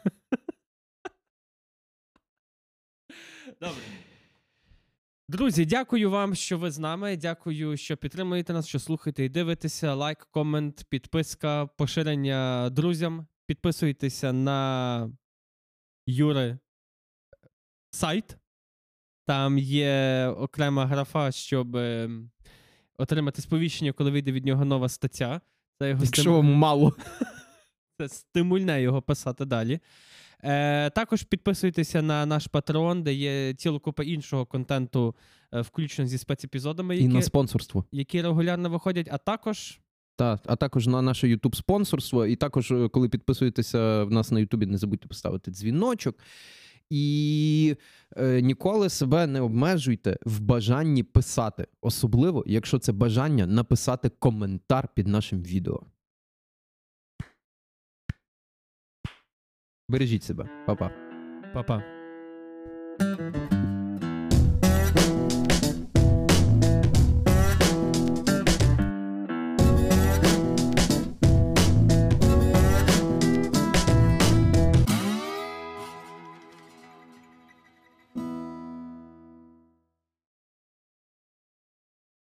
S2: Добре. Друзі, дякую вам, що ви з нами. Дякую, що підтримуєте нас, що слухаєте і дивитеся. Лайк, комент, підписка, поширення друзям. Підписуйтеся на Юри сайт. Там є окрема графа, щоб отримати сповіщення, коли вийде від нього нова стаття. Це його
S1: Якщо
S2: стиму...
S1: вам мало.
S2: Це стимульне його писати далі. Е, також підписуйтеся на наш Patreon, де є ціла купа іншого контенту, е, включно зі спецепізодами, які,
S1: і на спонсорство,
S2: які регулярно виходять, а також...
S1: Так, а також на наше YouTube-спонсорство, і також, коли підписуєтеся в нас на YouTube, не забудьте поставити дзвіночок. І е, ніколи себе не обмежуйте в бажанні писати. Особливо, якщо це бажання написати коментар під нашим відео. Бережіть себе. Па-па.
S2: Па-па.